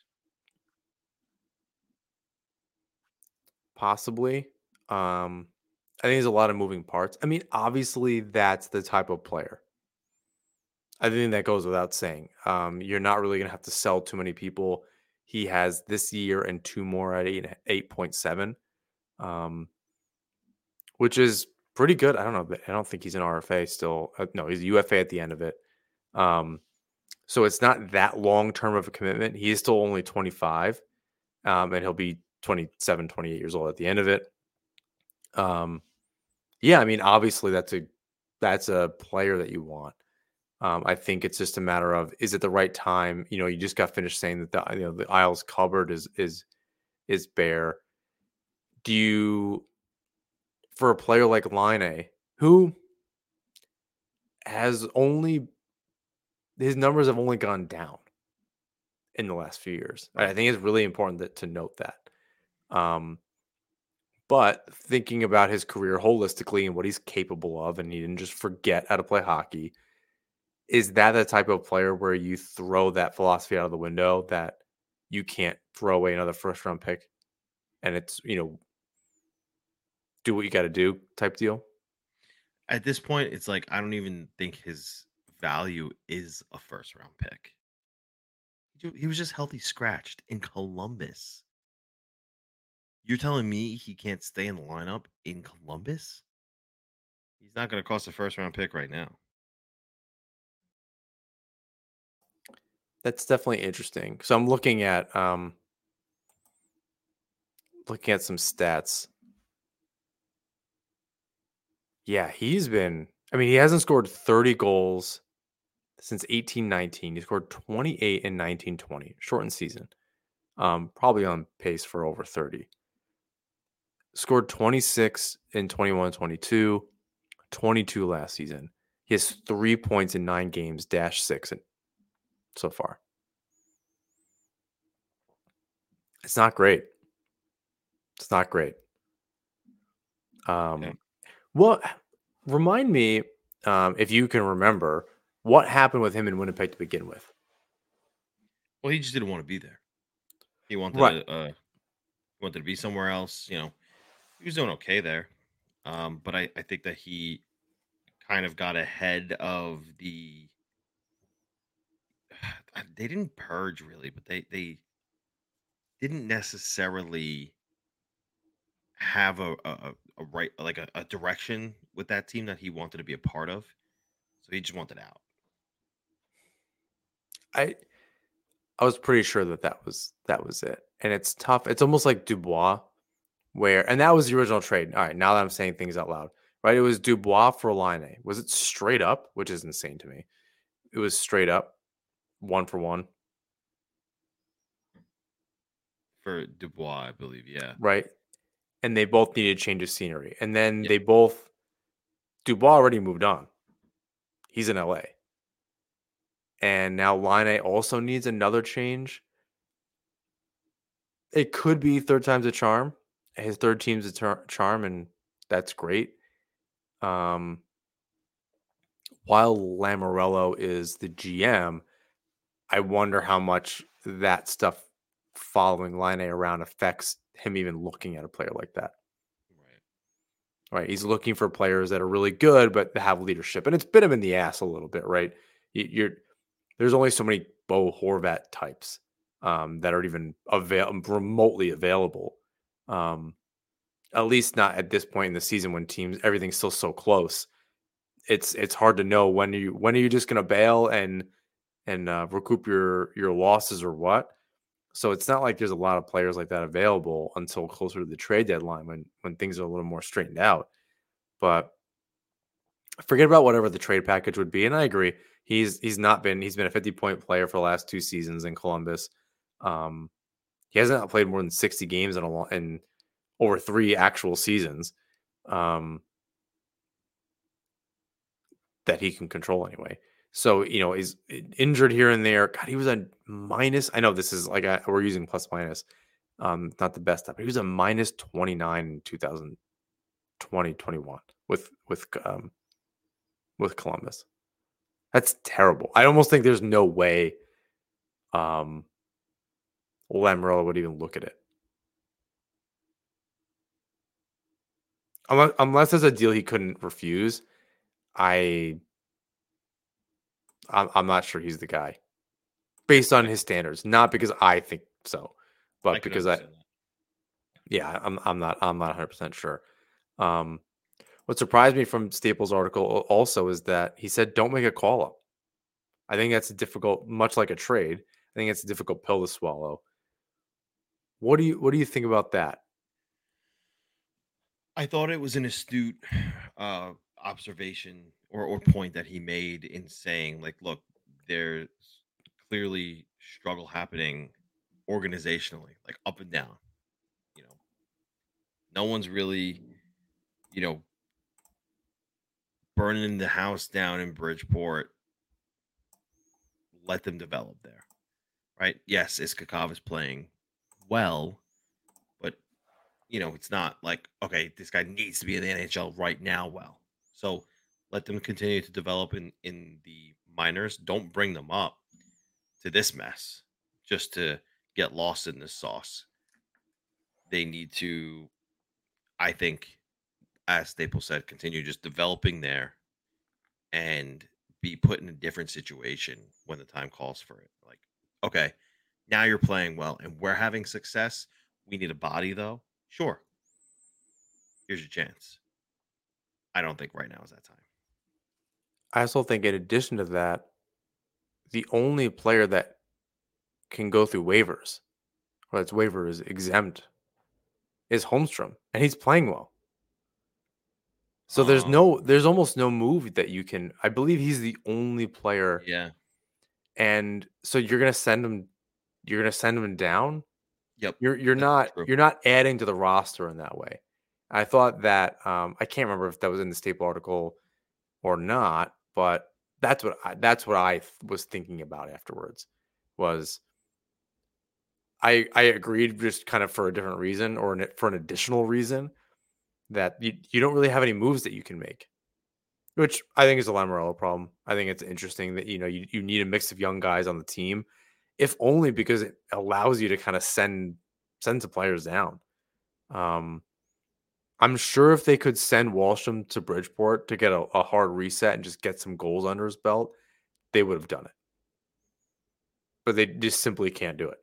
Possibly. I think there's a lot of moving parts. I mean, obviously, that's the type of player. I think that goes without saying. You're not really going to have to sell too many people. He has this year and 2 more at 8.7, which is pretty good. I don't know. I don't think he's an RFA still. No, he's a UFA at the end of it. So it's not that long term of a commitment. He is still only 25, and he'll be 27, 28 years old at the end of it. Yeah, I mean, obviously that's a player that you want. I think it's just a matter of, is it the right time? You just got finished saying that the Isles cupboard is bare. Do you, for a player like Laine, who has only his numbers have only gone down in the last few years. Right. I think it's really important to note that. But thinking about his career holistically and what he's capable of, and he didn't just forget how to play hockey, is that the type of player where you throw that philosophy out of the window that you can't throw away another first round pick and it's, do what you got to do type deal? At this point, it's like I don't even think his value is a first round pick. He was just healthy scratched in Columbus. You're telling me he can't stay in the lineup in Columbus? He's not going to cost a first round pick right now. That's definitely interesting. So I'm looking at some stats. Yeah, he hasn't scored 30 goals since 18-19. He scored 28 in 19-20, shortened season. Probably on pace for over 30. Scored 26 in 21-22, 22 last season. He has 3 points in 9 games, -6 so far. It's not great. It's not great. Okay. What remind me, if you can remember, what happened with him in Winnipeg to begin with? Well, he just didn't want to be there. He wanted Right. to be somewhere else. He was doing okay there. But I think that he kind of got ahead of the. They didn't purge really, but they didn't necessarily have a right like a direction with that team that he wanted to be a part of. So he just wanted out. I I was pretty sure that was it. And it's tough. It's almost like Dubois, and that was the original trade. All right, now that I'm saying things out loud, right? It was Dubois for Line. Was it straight up, which is insane to me? It was straight up, 1-for-1, For Dubois, I believe. Yeah. right? And they both needed change of scenery. And then Yeah. Dubois already moved on. He's in LA. And now Line also needs another change. It could be third time's a charm. His third team's a charm, and that's great. Um, while Lamoriello is the GM, I wonder how much that stuff following Line around affects him even looking at a player like that. Right. Right? He's looking for players that are really good but have leadership, and it's bit him in the ass a little bit, right? There's only so many Bo Horvat types that are even remotely available. Um, at least not at this point in the season when everything's still so close. It's hard to know when are you just going to bail and recoup your losses or what. So it's not like there's a lot of players like that available until closer to the trade deadline when things are a little more straightened out. But forget about whatever the trade package would be. And I agree. He's been a 50-point player for the last 2 seasons in Columbus. He hasn't played more than 60 games in over 3 actual seasons. That he can control anyway. So, he's injured here and there. God, he was a minus. I know this is like we're using plus minus. Not the best stuff, but he was a minus 29 in 2020-21 with Columbus. That's terrible. I almost think there's no way Lamoriello would even look at it. Unless there's a deal he couldn't refuse. I'm not sure he's the guy based on his standards, not because I think so, but because yeah, I'm not 100% sure. What surprised me from Staples' article also is that he said don't make a call up. I think that's much like a trade. I think it's a difficult pill to swallow. What do you think about that? I thought it was an astute observation or point that he made in saying, like, look, there's clearly struggle happening organizationally, like up and down. You know, no one's really, you know, burning the house down in Bridgeport. Let them develop there, right? Yes, Iskakov is playing well, but it's not like, okay, this guy needs to be in the NHL right now. Well, so let them continue to develop in the minors. Don't bring them up to this mess just to get lost in this sauce. They need to, I think, as Staples said, continue just developing there and be put in a different situation when the time calls for it. Like, okay, now you're playing well and we're having success. We need a body though. Sure. Here's your chance. I don't think right now is that time. I also think in addition to that, the only player that can go through waivers, or that's waiver is exempt, is Holmstrom, and he's playing well. So there's almost no move that you can. I believe he's the only player, Yeah. and so you're gonna send him down. Yep. You're That's not true. you're not adding to the roster in that way. I thought that I can't remember if that was in the Staple article or not, but that's what I was thinking about afterwards. Was I agreed just kind of for a different reason or for an additional reason that you don't really have any moves that you can make, which I think is a Lamoriello problem. I think it's interesting that you need a mix of young guys on the team, if only because it allows you to kind of send some players down. I'm sure if they could send Wallstrom to Bridgeport to get a hard reset and just get some goals under his belt, they would have done it. But they just simply can't do it.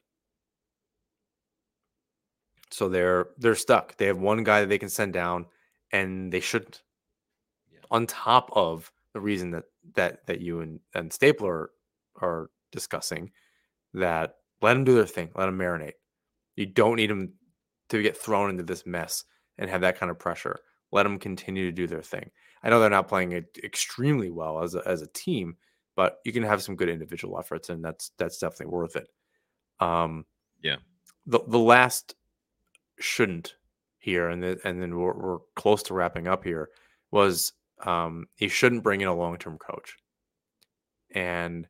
So they're stuck. They have one guy that they can send down, and they shouldn't. Yeah. On top of the reason that you and Stapler are discussing, that let them do their thing, let them marinate. You don't need them to get thrown into this mess and have that kind of pressure. Let them continue to do their thing. I know they're not playing it extremely well as a team, but you can have some good individual efforts, and that's definitely worth it. Yeah. The last shouldn't here, and then we're close to wrapping up here, was he shouldn't bring in a long-term coach. And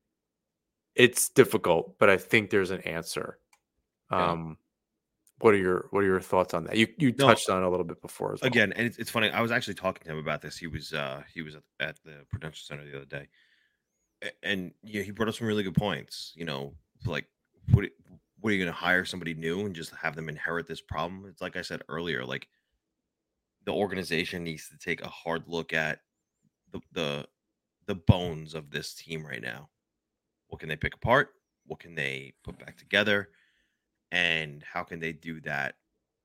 it's difficult, but I think there's an answer. Yeah. What are your thoughts on that? You No, touched on it a little bit before as well. again, and it's funny. I was actually talking to him about this. He was at the Prudential Center the other day, and yeah, he brought up some really good points. Like what what are you going to hire somebody new and just have them inherit this problem? It's like I said earlier, like the organization needs to take a hard look at the the bones of this team right now. What can they pick apart? What can they put back together? And how can they do that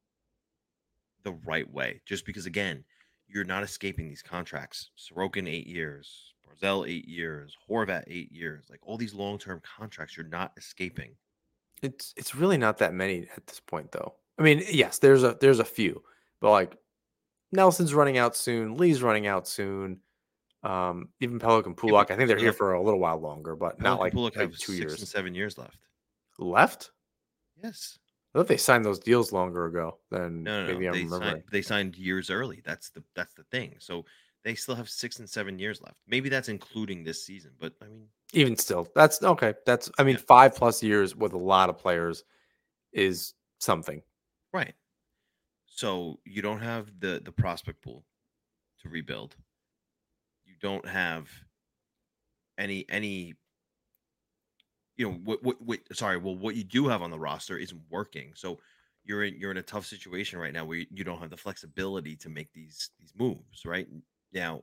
the right way? Just because, again, you're not escaping these contracts. Sorokin 8 years, Barzell 8 years, Horvat 8 years, like all these long term contracts, you're not escaping. It's really not that many at this point, though. I mean, yes, there's a few, but like Nelson's running out soon, Lee's running out soon. Even Pelican Yeah, but Pulak, I think they're still here have for a little while longer, but not Pelican like Pulak have 2 years 6 and 7 years left. left. Yes. I thought they signed those deals longer ago than No, no, no. maybe I'm remembering. They signed years early. That's the thing. So they still have 6 and 7 years left. Maybe that's including this season, but I mean, Even still, that's okay. I mean, yeah, 5+ years with a lot of players is something. right. So you don't have the prospect pool to rebuild. You don't have any what sorry, well, what you do have on the roster isn't working. So you're in a tough situation right now where you don't have the flexibility to make these moves, right? Now,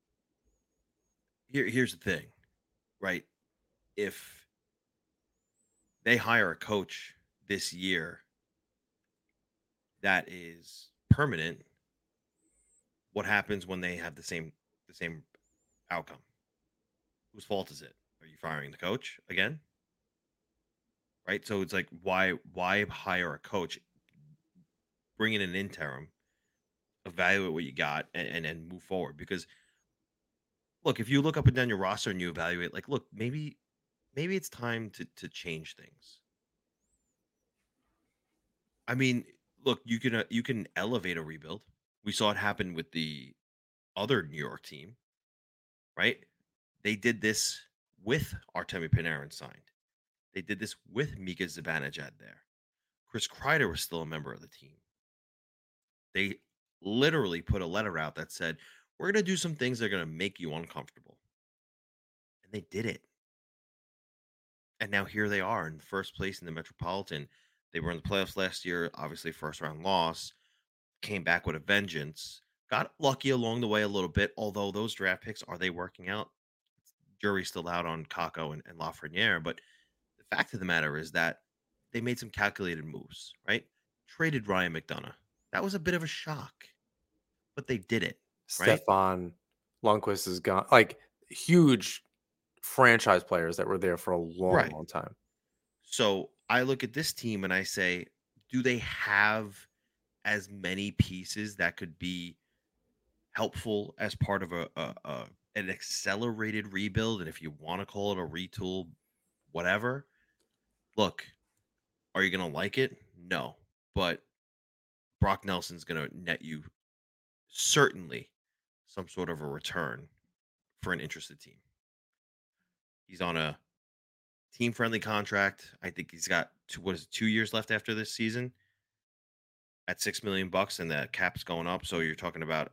here's the thing, right? If they hire a coach this year that is permanent, what happens when they have the same outcome? Whose fault is it? Are you firing the coach again? Right? So it's like why hire a coach, bring in an interim, evaluate what you got, and move forward? Because look, if you look up and down your roster and you evaluate, like, look, maybe it's time to change things. I mean, look, you can elevate a rebuild. We saw it happen with the other New York team, right? They did this with Artemi Panarin signed. They did this with Mika Zibanejad there. Chris Kreider was still a member of the team. They literally put a letter out that said, "We're going to do some things that are going to make you uncomfortable." And they did it. And now here they are in first place in the Metropolitan. They were in the playoffs last year, obviously first round loss, came back with a vengeance. Got lucky along the way a little bit, although those draft picks, are they working out? Jury's still out on Kako and Lafreniere, but the fact of the matter is that they made some calculated moves, right? Traded Ryan McDonough. That was a bit of a shock, but they did it, right? Stefan Lundqvist is gone. Like huge franchise players that were there for a long, Right. long time. So I look at this team and I say, do they have as many pieces that could be helpful as part of an accelerated rebuild? And if you want to call it a retool, whatever. Look, are you going to like it? No, but Brock Nelson's going to net you certainly some sort of a return for an interested team. He's on a team friendly contract. I think he's got 2 years left after this season at $6 million, and the cap's going up. So you're talking about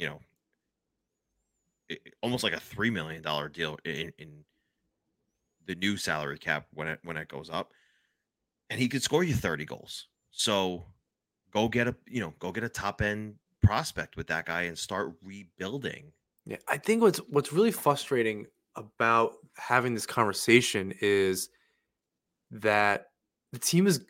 almost like a $3 million deal in the new salary cap when it goes up, and he could score you 30 goals. So go get a top end prospect with that guy and start rebuilding. Yeah, I think what's really frustrating about having this conversation is that the team is.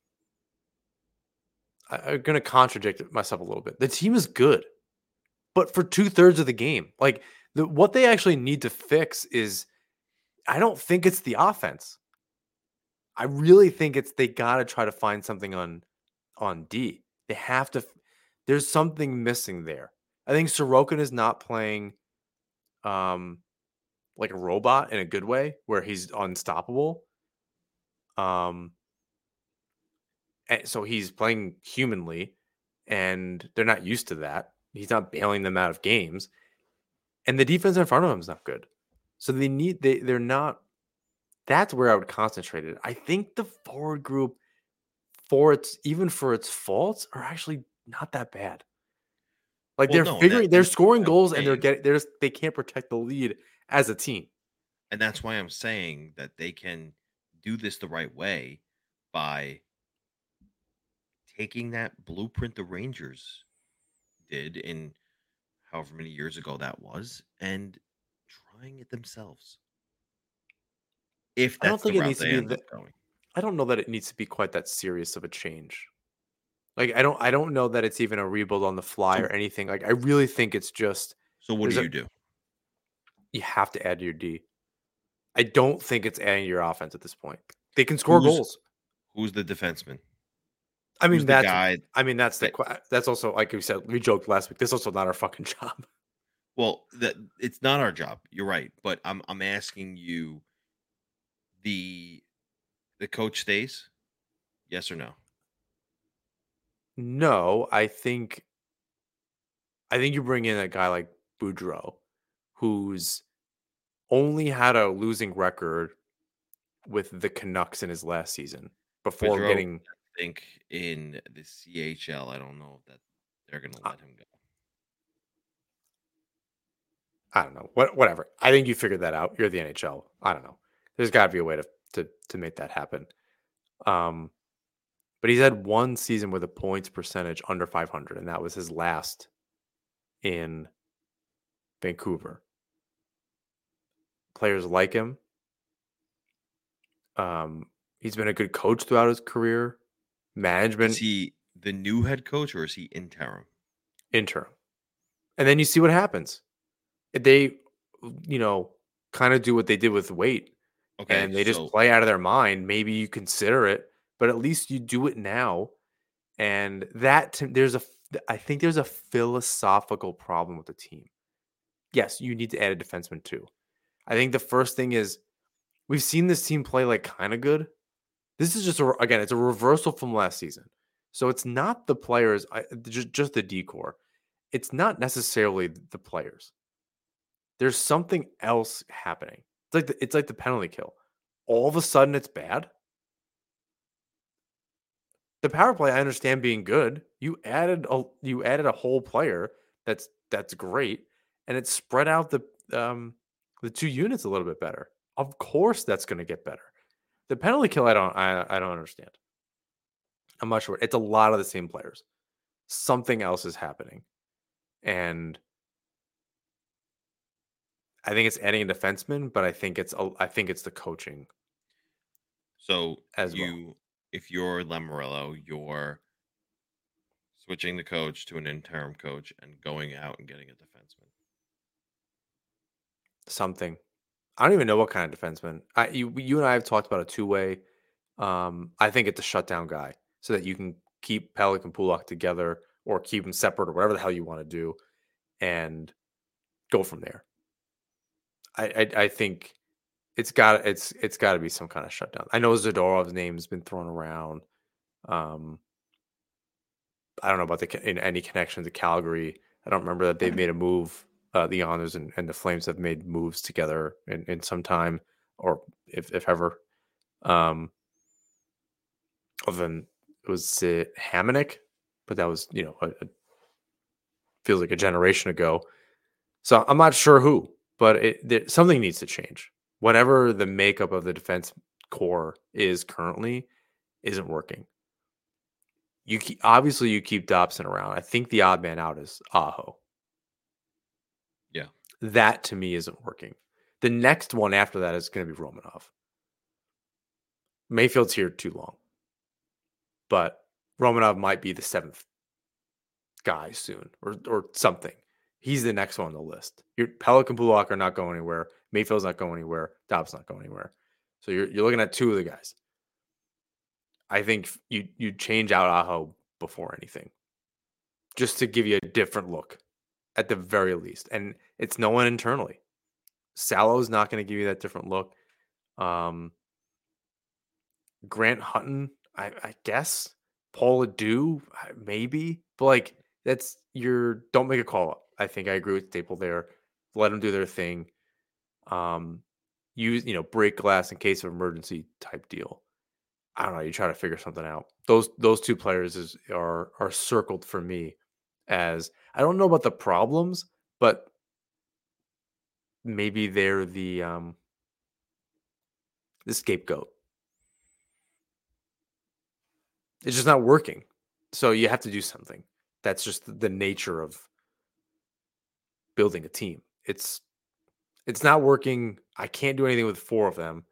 I'm going to contradict myself a little bit. The team is good, but for 2/3 of the game, like what they actually need to fix is, I don't think it's the offense. I really think it's they got to try to find something on D. They have to. There's something missing there. I think Sorokin is not playing um like a robot in a good way where he's unstoppable. Um and so he's playing humanly, and they're not used to that. He's not bailing them out of games, and the defense in front of him is not good. So they're not. That's where I would concentrate it. I think the forward group, for its faults, are actually not that bad. Like Well, they're no, and figuring, they're that's scoring why I'm goals, and saying, they can't protect the lead as a team. and that's why I'm saying that they can do this the right way by taking that blueprint the Rangers did in however many years ago that was and trying it themselves. If I don't that's the think it route needs to they be end up going. I don't know that it needs to be quite that serious of a change. Like I don't know that it's even a rebuild on the fly So or anything. Like I really think it's just so what do there's a you do? you have to add to your D. I don't think it's adding to your offense at this point. They can score Who's goals. who's the defenseman? I Who's mean the that's guy that that's also, like we said, we joked last week. This is also not our fucking job. well, that it's not our job. You're right, but I'm asking you, the the coach stays? Yes or no? No, I think you bring in a guy like Boudreaux, who's only had a losing record with the Canucks in his last season before Boudreaux, getting. I think in the CHL, I don't know if that they're going to uh, let him go. I don't know. Whatever. I think you figured that out. You're the NHL. I don't know. There's got to be a way to make that happen. Um, but he's had one season with a points percentage under 500, and that was his last in Vancouver. Players like him. He's been a good coach throughout his career. Is Management he the new head coach or is he interim? interim, and then you see what happens. They, kind of do what they did with Waite, Okay, and they just so play out of their mind. Maybe you consider it, but at least you do it now. And I think there's a philosophical problem with the team. Yes, you need to add a defenseman too. I think the first thing is we've seen this team play like kind of good. This is again, it's a reversal from last season. So it's not the players, just the decor. It's not necessarily the players. There's something else happening. It's like the penalty kill. All of a sudden, it's bad. The power play, I understand being good. You added a whole player that's great, and it spread out the two units a little bit better. Of course, that's going to get better. The penalty kill, I don't understand. I'm not sure. It's a lot of the same players. Something else is happening, and I think it's adding a defenseman, but I think it's the coaching so as well. if you're Lamoriello, you're switching the coach to an interim coach and going out and getting a defenseman. Something. I don't even know what kind of defenseman. You and I have talked about a two-way. I think it's a shutdown guy so that you can keep Pellick and Pulak together or keep them separate or whatever the hell you want to do and go from there. I think it's got to be some kind of shutdown. I know Zadorov's name's been thrown around. I don't know about in any connection to Calgary. I don't remember that they've made a move. The Honors and the Flames have made moves together in some time, or if ever. Other than it was Hamonic, but that was feels like a generation ago. So I'm not sure who, but something needs to change. Whatever the makeup of the defense core is currently, isn't working. Obviously you keep Dobson around. I think the odd man out is Aho. Yeah, that to me isn't working. The next one after that is going to be Romanov. Mayfield's here too long, but Romanov might be the 7th guy soon or something. He's the next one on the list. Your Pellick and Pulak are not going anywhere. Mayfield's not going anywhere. Dobbs not going anywhere. So you're looking at 2 of the guys. I think you change out Aho before anything, just to give you a different look, at the very least. And it's no one internally. Salo's not going to give you that different look. Grant Hutton, I guess. Paul Adu, maybe. But like don't make a call up. I think I agree with Staple there. Let them do their thing. Use break glass in case of emergency type deal. I don't know. You try to figure something out. Those 2 players are circled for me as, I don't know about the problems, but maybe they're the scapegoat. It's just not working. So you have to do something. That's just the nature of building a team. It's not working. I can't do anything with 4 of them.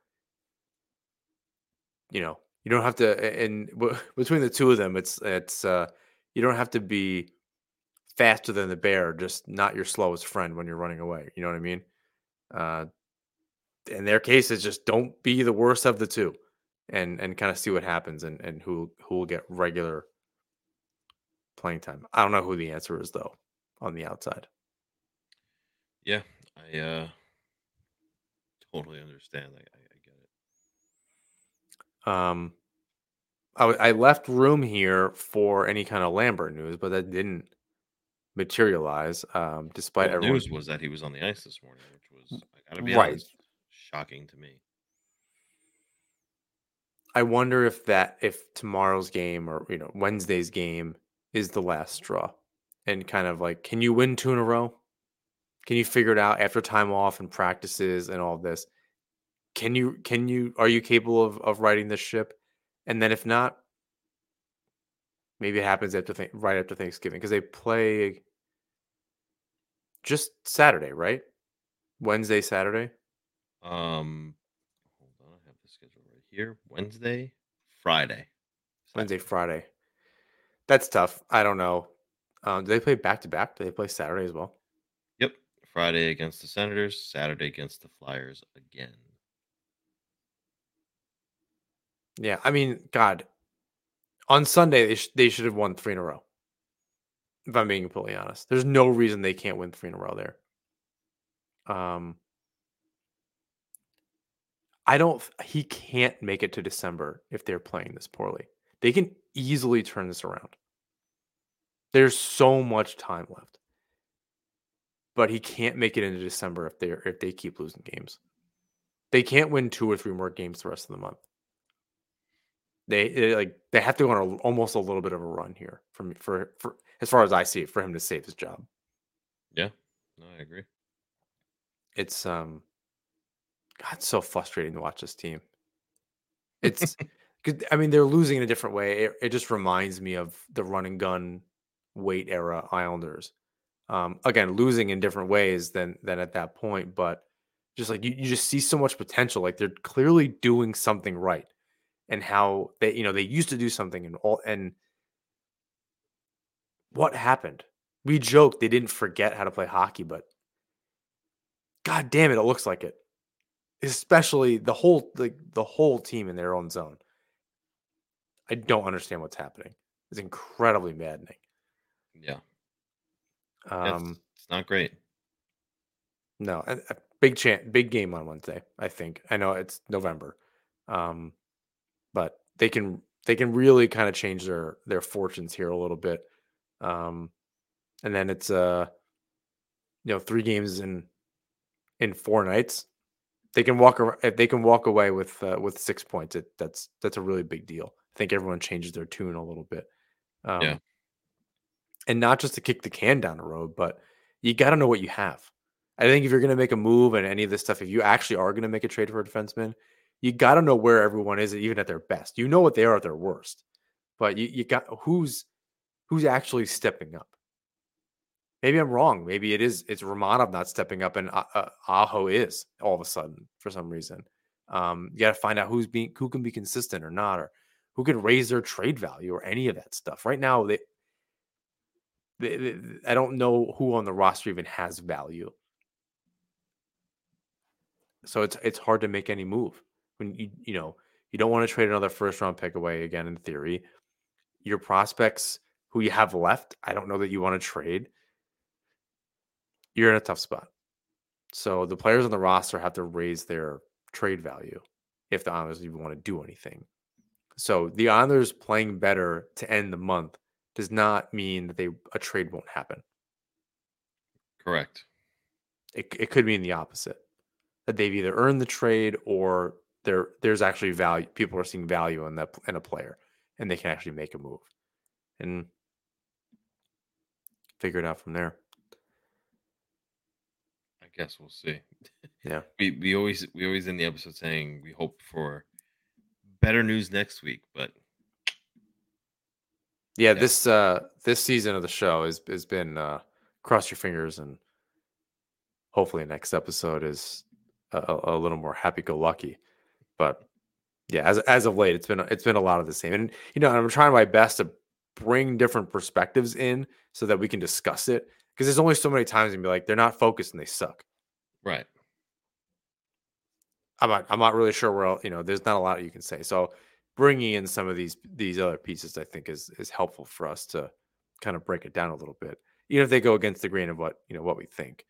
You don't have to, and between the 2 of them, it's you don't have to be faster than the bear, just not your slowest friend when you're running away. You know what I mean? In their case, it's just don't be the worst of the 2 and kind of see what happens and who will get regular playing time. I don't know who the answer is though on the outside. Yeah, I totally understand. I get it. I left room here for any kind of Lambert news, but that didn't materialize. Despite everyone... news was that he was on the ice this morning, which was, I gotta be honest, shocking to me. I wonder if tomorrow's game or Wednesday's game is the last straw, and kind of like, can you win 2 in a row? Can you figure it out after time off and practices and all this? Are you capable of righting this ship? And then if not, maybe it happens right after Thanksgiving, because they play just Saturday, right? Wednesday, Saturday. Hold on, I have the schedule right here. Wednesday, Friday. Wednesday, Friday. That's tough. I don't know. Do they play back to back? Do they play Saturday as well? Yep. Friday against the Senators, Saturday against the Flyers again. Yeah, I mean, God, on Sunday they should have won 3 in a row. If I'm being completely honest, there's no reason they can't win 3 in a row there. He can't make it to December if they're playing this poorly. They can easily turn this around. There's so much time left. But he can't make it into December if they keep losing games. They can't win 2 or 3 more games the rest of the month. They have to go on almost a little bit of a run here for as far as I see it, for him to save his job. Yeah, no, I agree. It's it's so frustrating to watch this team. It's I mean, they're losing in a different way. It just reminds me of the run and gun Weight era Islanders. Again, losing in different ways than at that point, but just like you just see so much potential. Like they're clearly doing something right, and how they used to do something and what happened? We joked they didn't forget how to play hockey, but God damn it looks like it. Especially the whole team in their own zone. I don't understand what's happening. It's incredibly maddening. Yeah. Um, It's not great. no, a big game on Wednesday. I think. I know it's November, but they can really kind of change their fortunes here a little bit. And then it's 3 games in 4 nights. They can if they can walk away with 6 points. That's a really big deal. I think everyone changes their tune a little bit. Yeah. And not just to kick the can down the road, but you got to know what you have. I think if you're going to make a move and any of this stuff, if you actually are going to make a trade for a defenseman, you got to know where everyone is, even at their best. You know what they are at their worst, but you got who's actually stepping up. Maybe I'm wrong. Maybe it's Romanov not stepping up, and Aho is all of a sudden for some reason. You got to find out who can be consistent or not, or who can raise their trade value or any of that stuff. Right now, I don't know who on the roster even has value. So it's hard to make any move when you don't want to trade another first round pick away again. In theory, your prospects who you have left, I don't know that you want to trade. You're in a tough spot. So the players on the roster have to raise their trade value if the Islanders even want to do anything. So the Islanders playing better to end the month does not mean that a trade won't happen. Correct. It could mean the opposite, that they've either earned the trade or there's actually value. People are seeing value in a player, and they can actually make a move and figure it out from there. I guess we'll see. Yeah, we always end the episode saying we hope for better news next week, but yeah. This season of the show has been cross your fingers, and hopefully next episode is a little more happy-go-lucky. But yeah, as of late, it's been a lot of the same, and I'm trying my best to bring different perspectives in so that we can discuss it, because there's only so many times and be like, they're not focused and they suck. Right. I'm not really sure where there's not a lot you can say. So bringing in some of these other pieces, I think is helpful for us to kind of break it down a little bit, even if they go against the grain of what we think.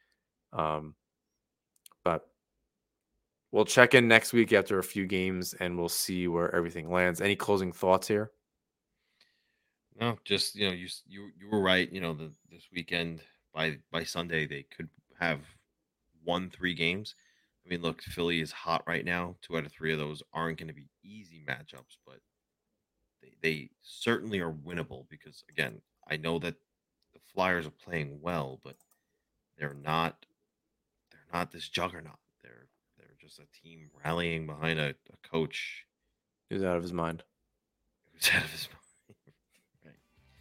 But we'll check in next week after a few games, and we'll see where everything lands. Any closing thoughts here? No, just you were right. This weekend by Sunday they could have won 3 games. I mean, look, Philly is hot right now. 2 out of 3 of those aren't going to be easy matchups, but they certainly are winnable because, again, I know that the Flyers are playing well, but they're not this juggernaut. They're just a team rallying behind a coach who's out of his mind. Right.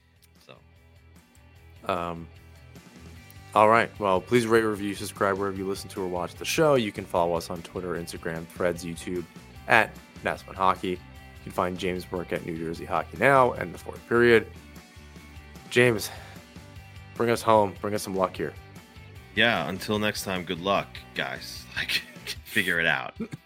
So, all right. Well, please rate, review, subscribe wherever you listen to or watch the show. You can follow us on Twitter, Instagram, Threads, YouTube at Nassman Hockey. You can find James' work at New Jersey Hockey Now and The Fourth Period. James, bring us home. Bring us some luck here. Yeah, until next time, good luck, guys. Figure it out.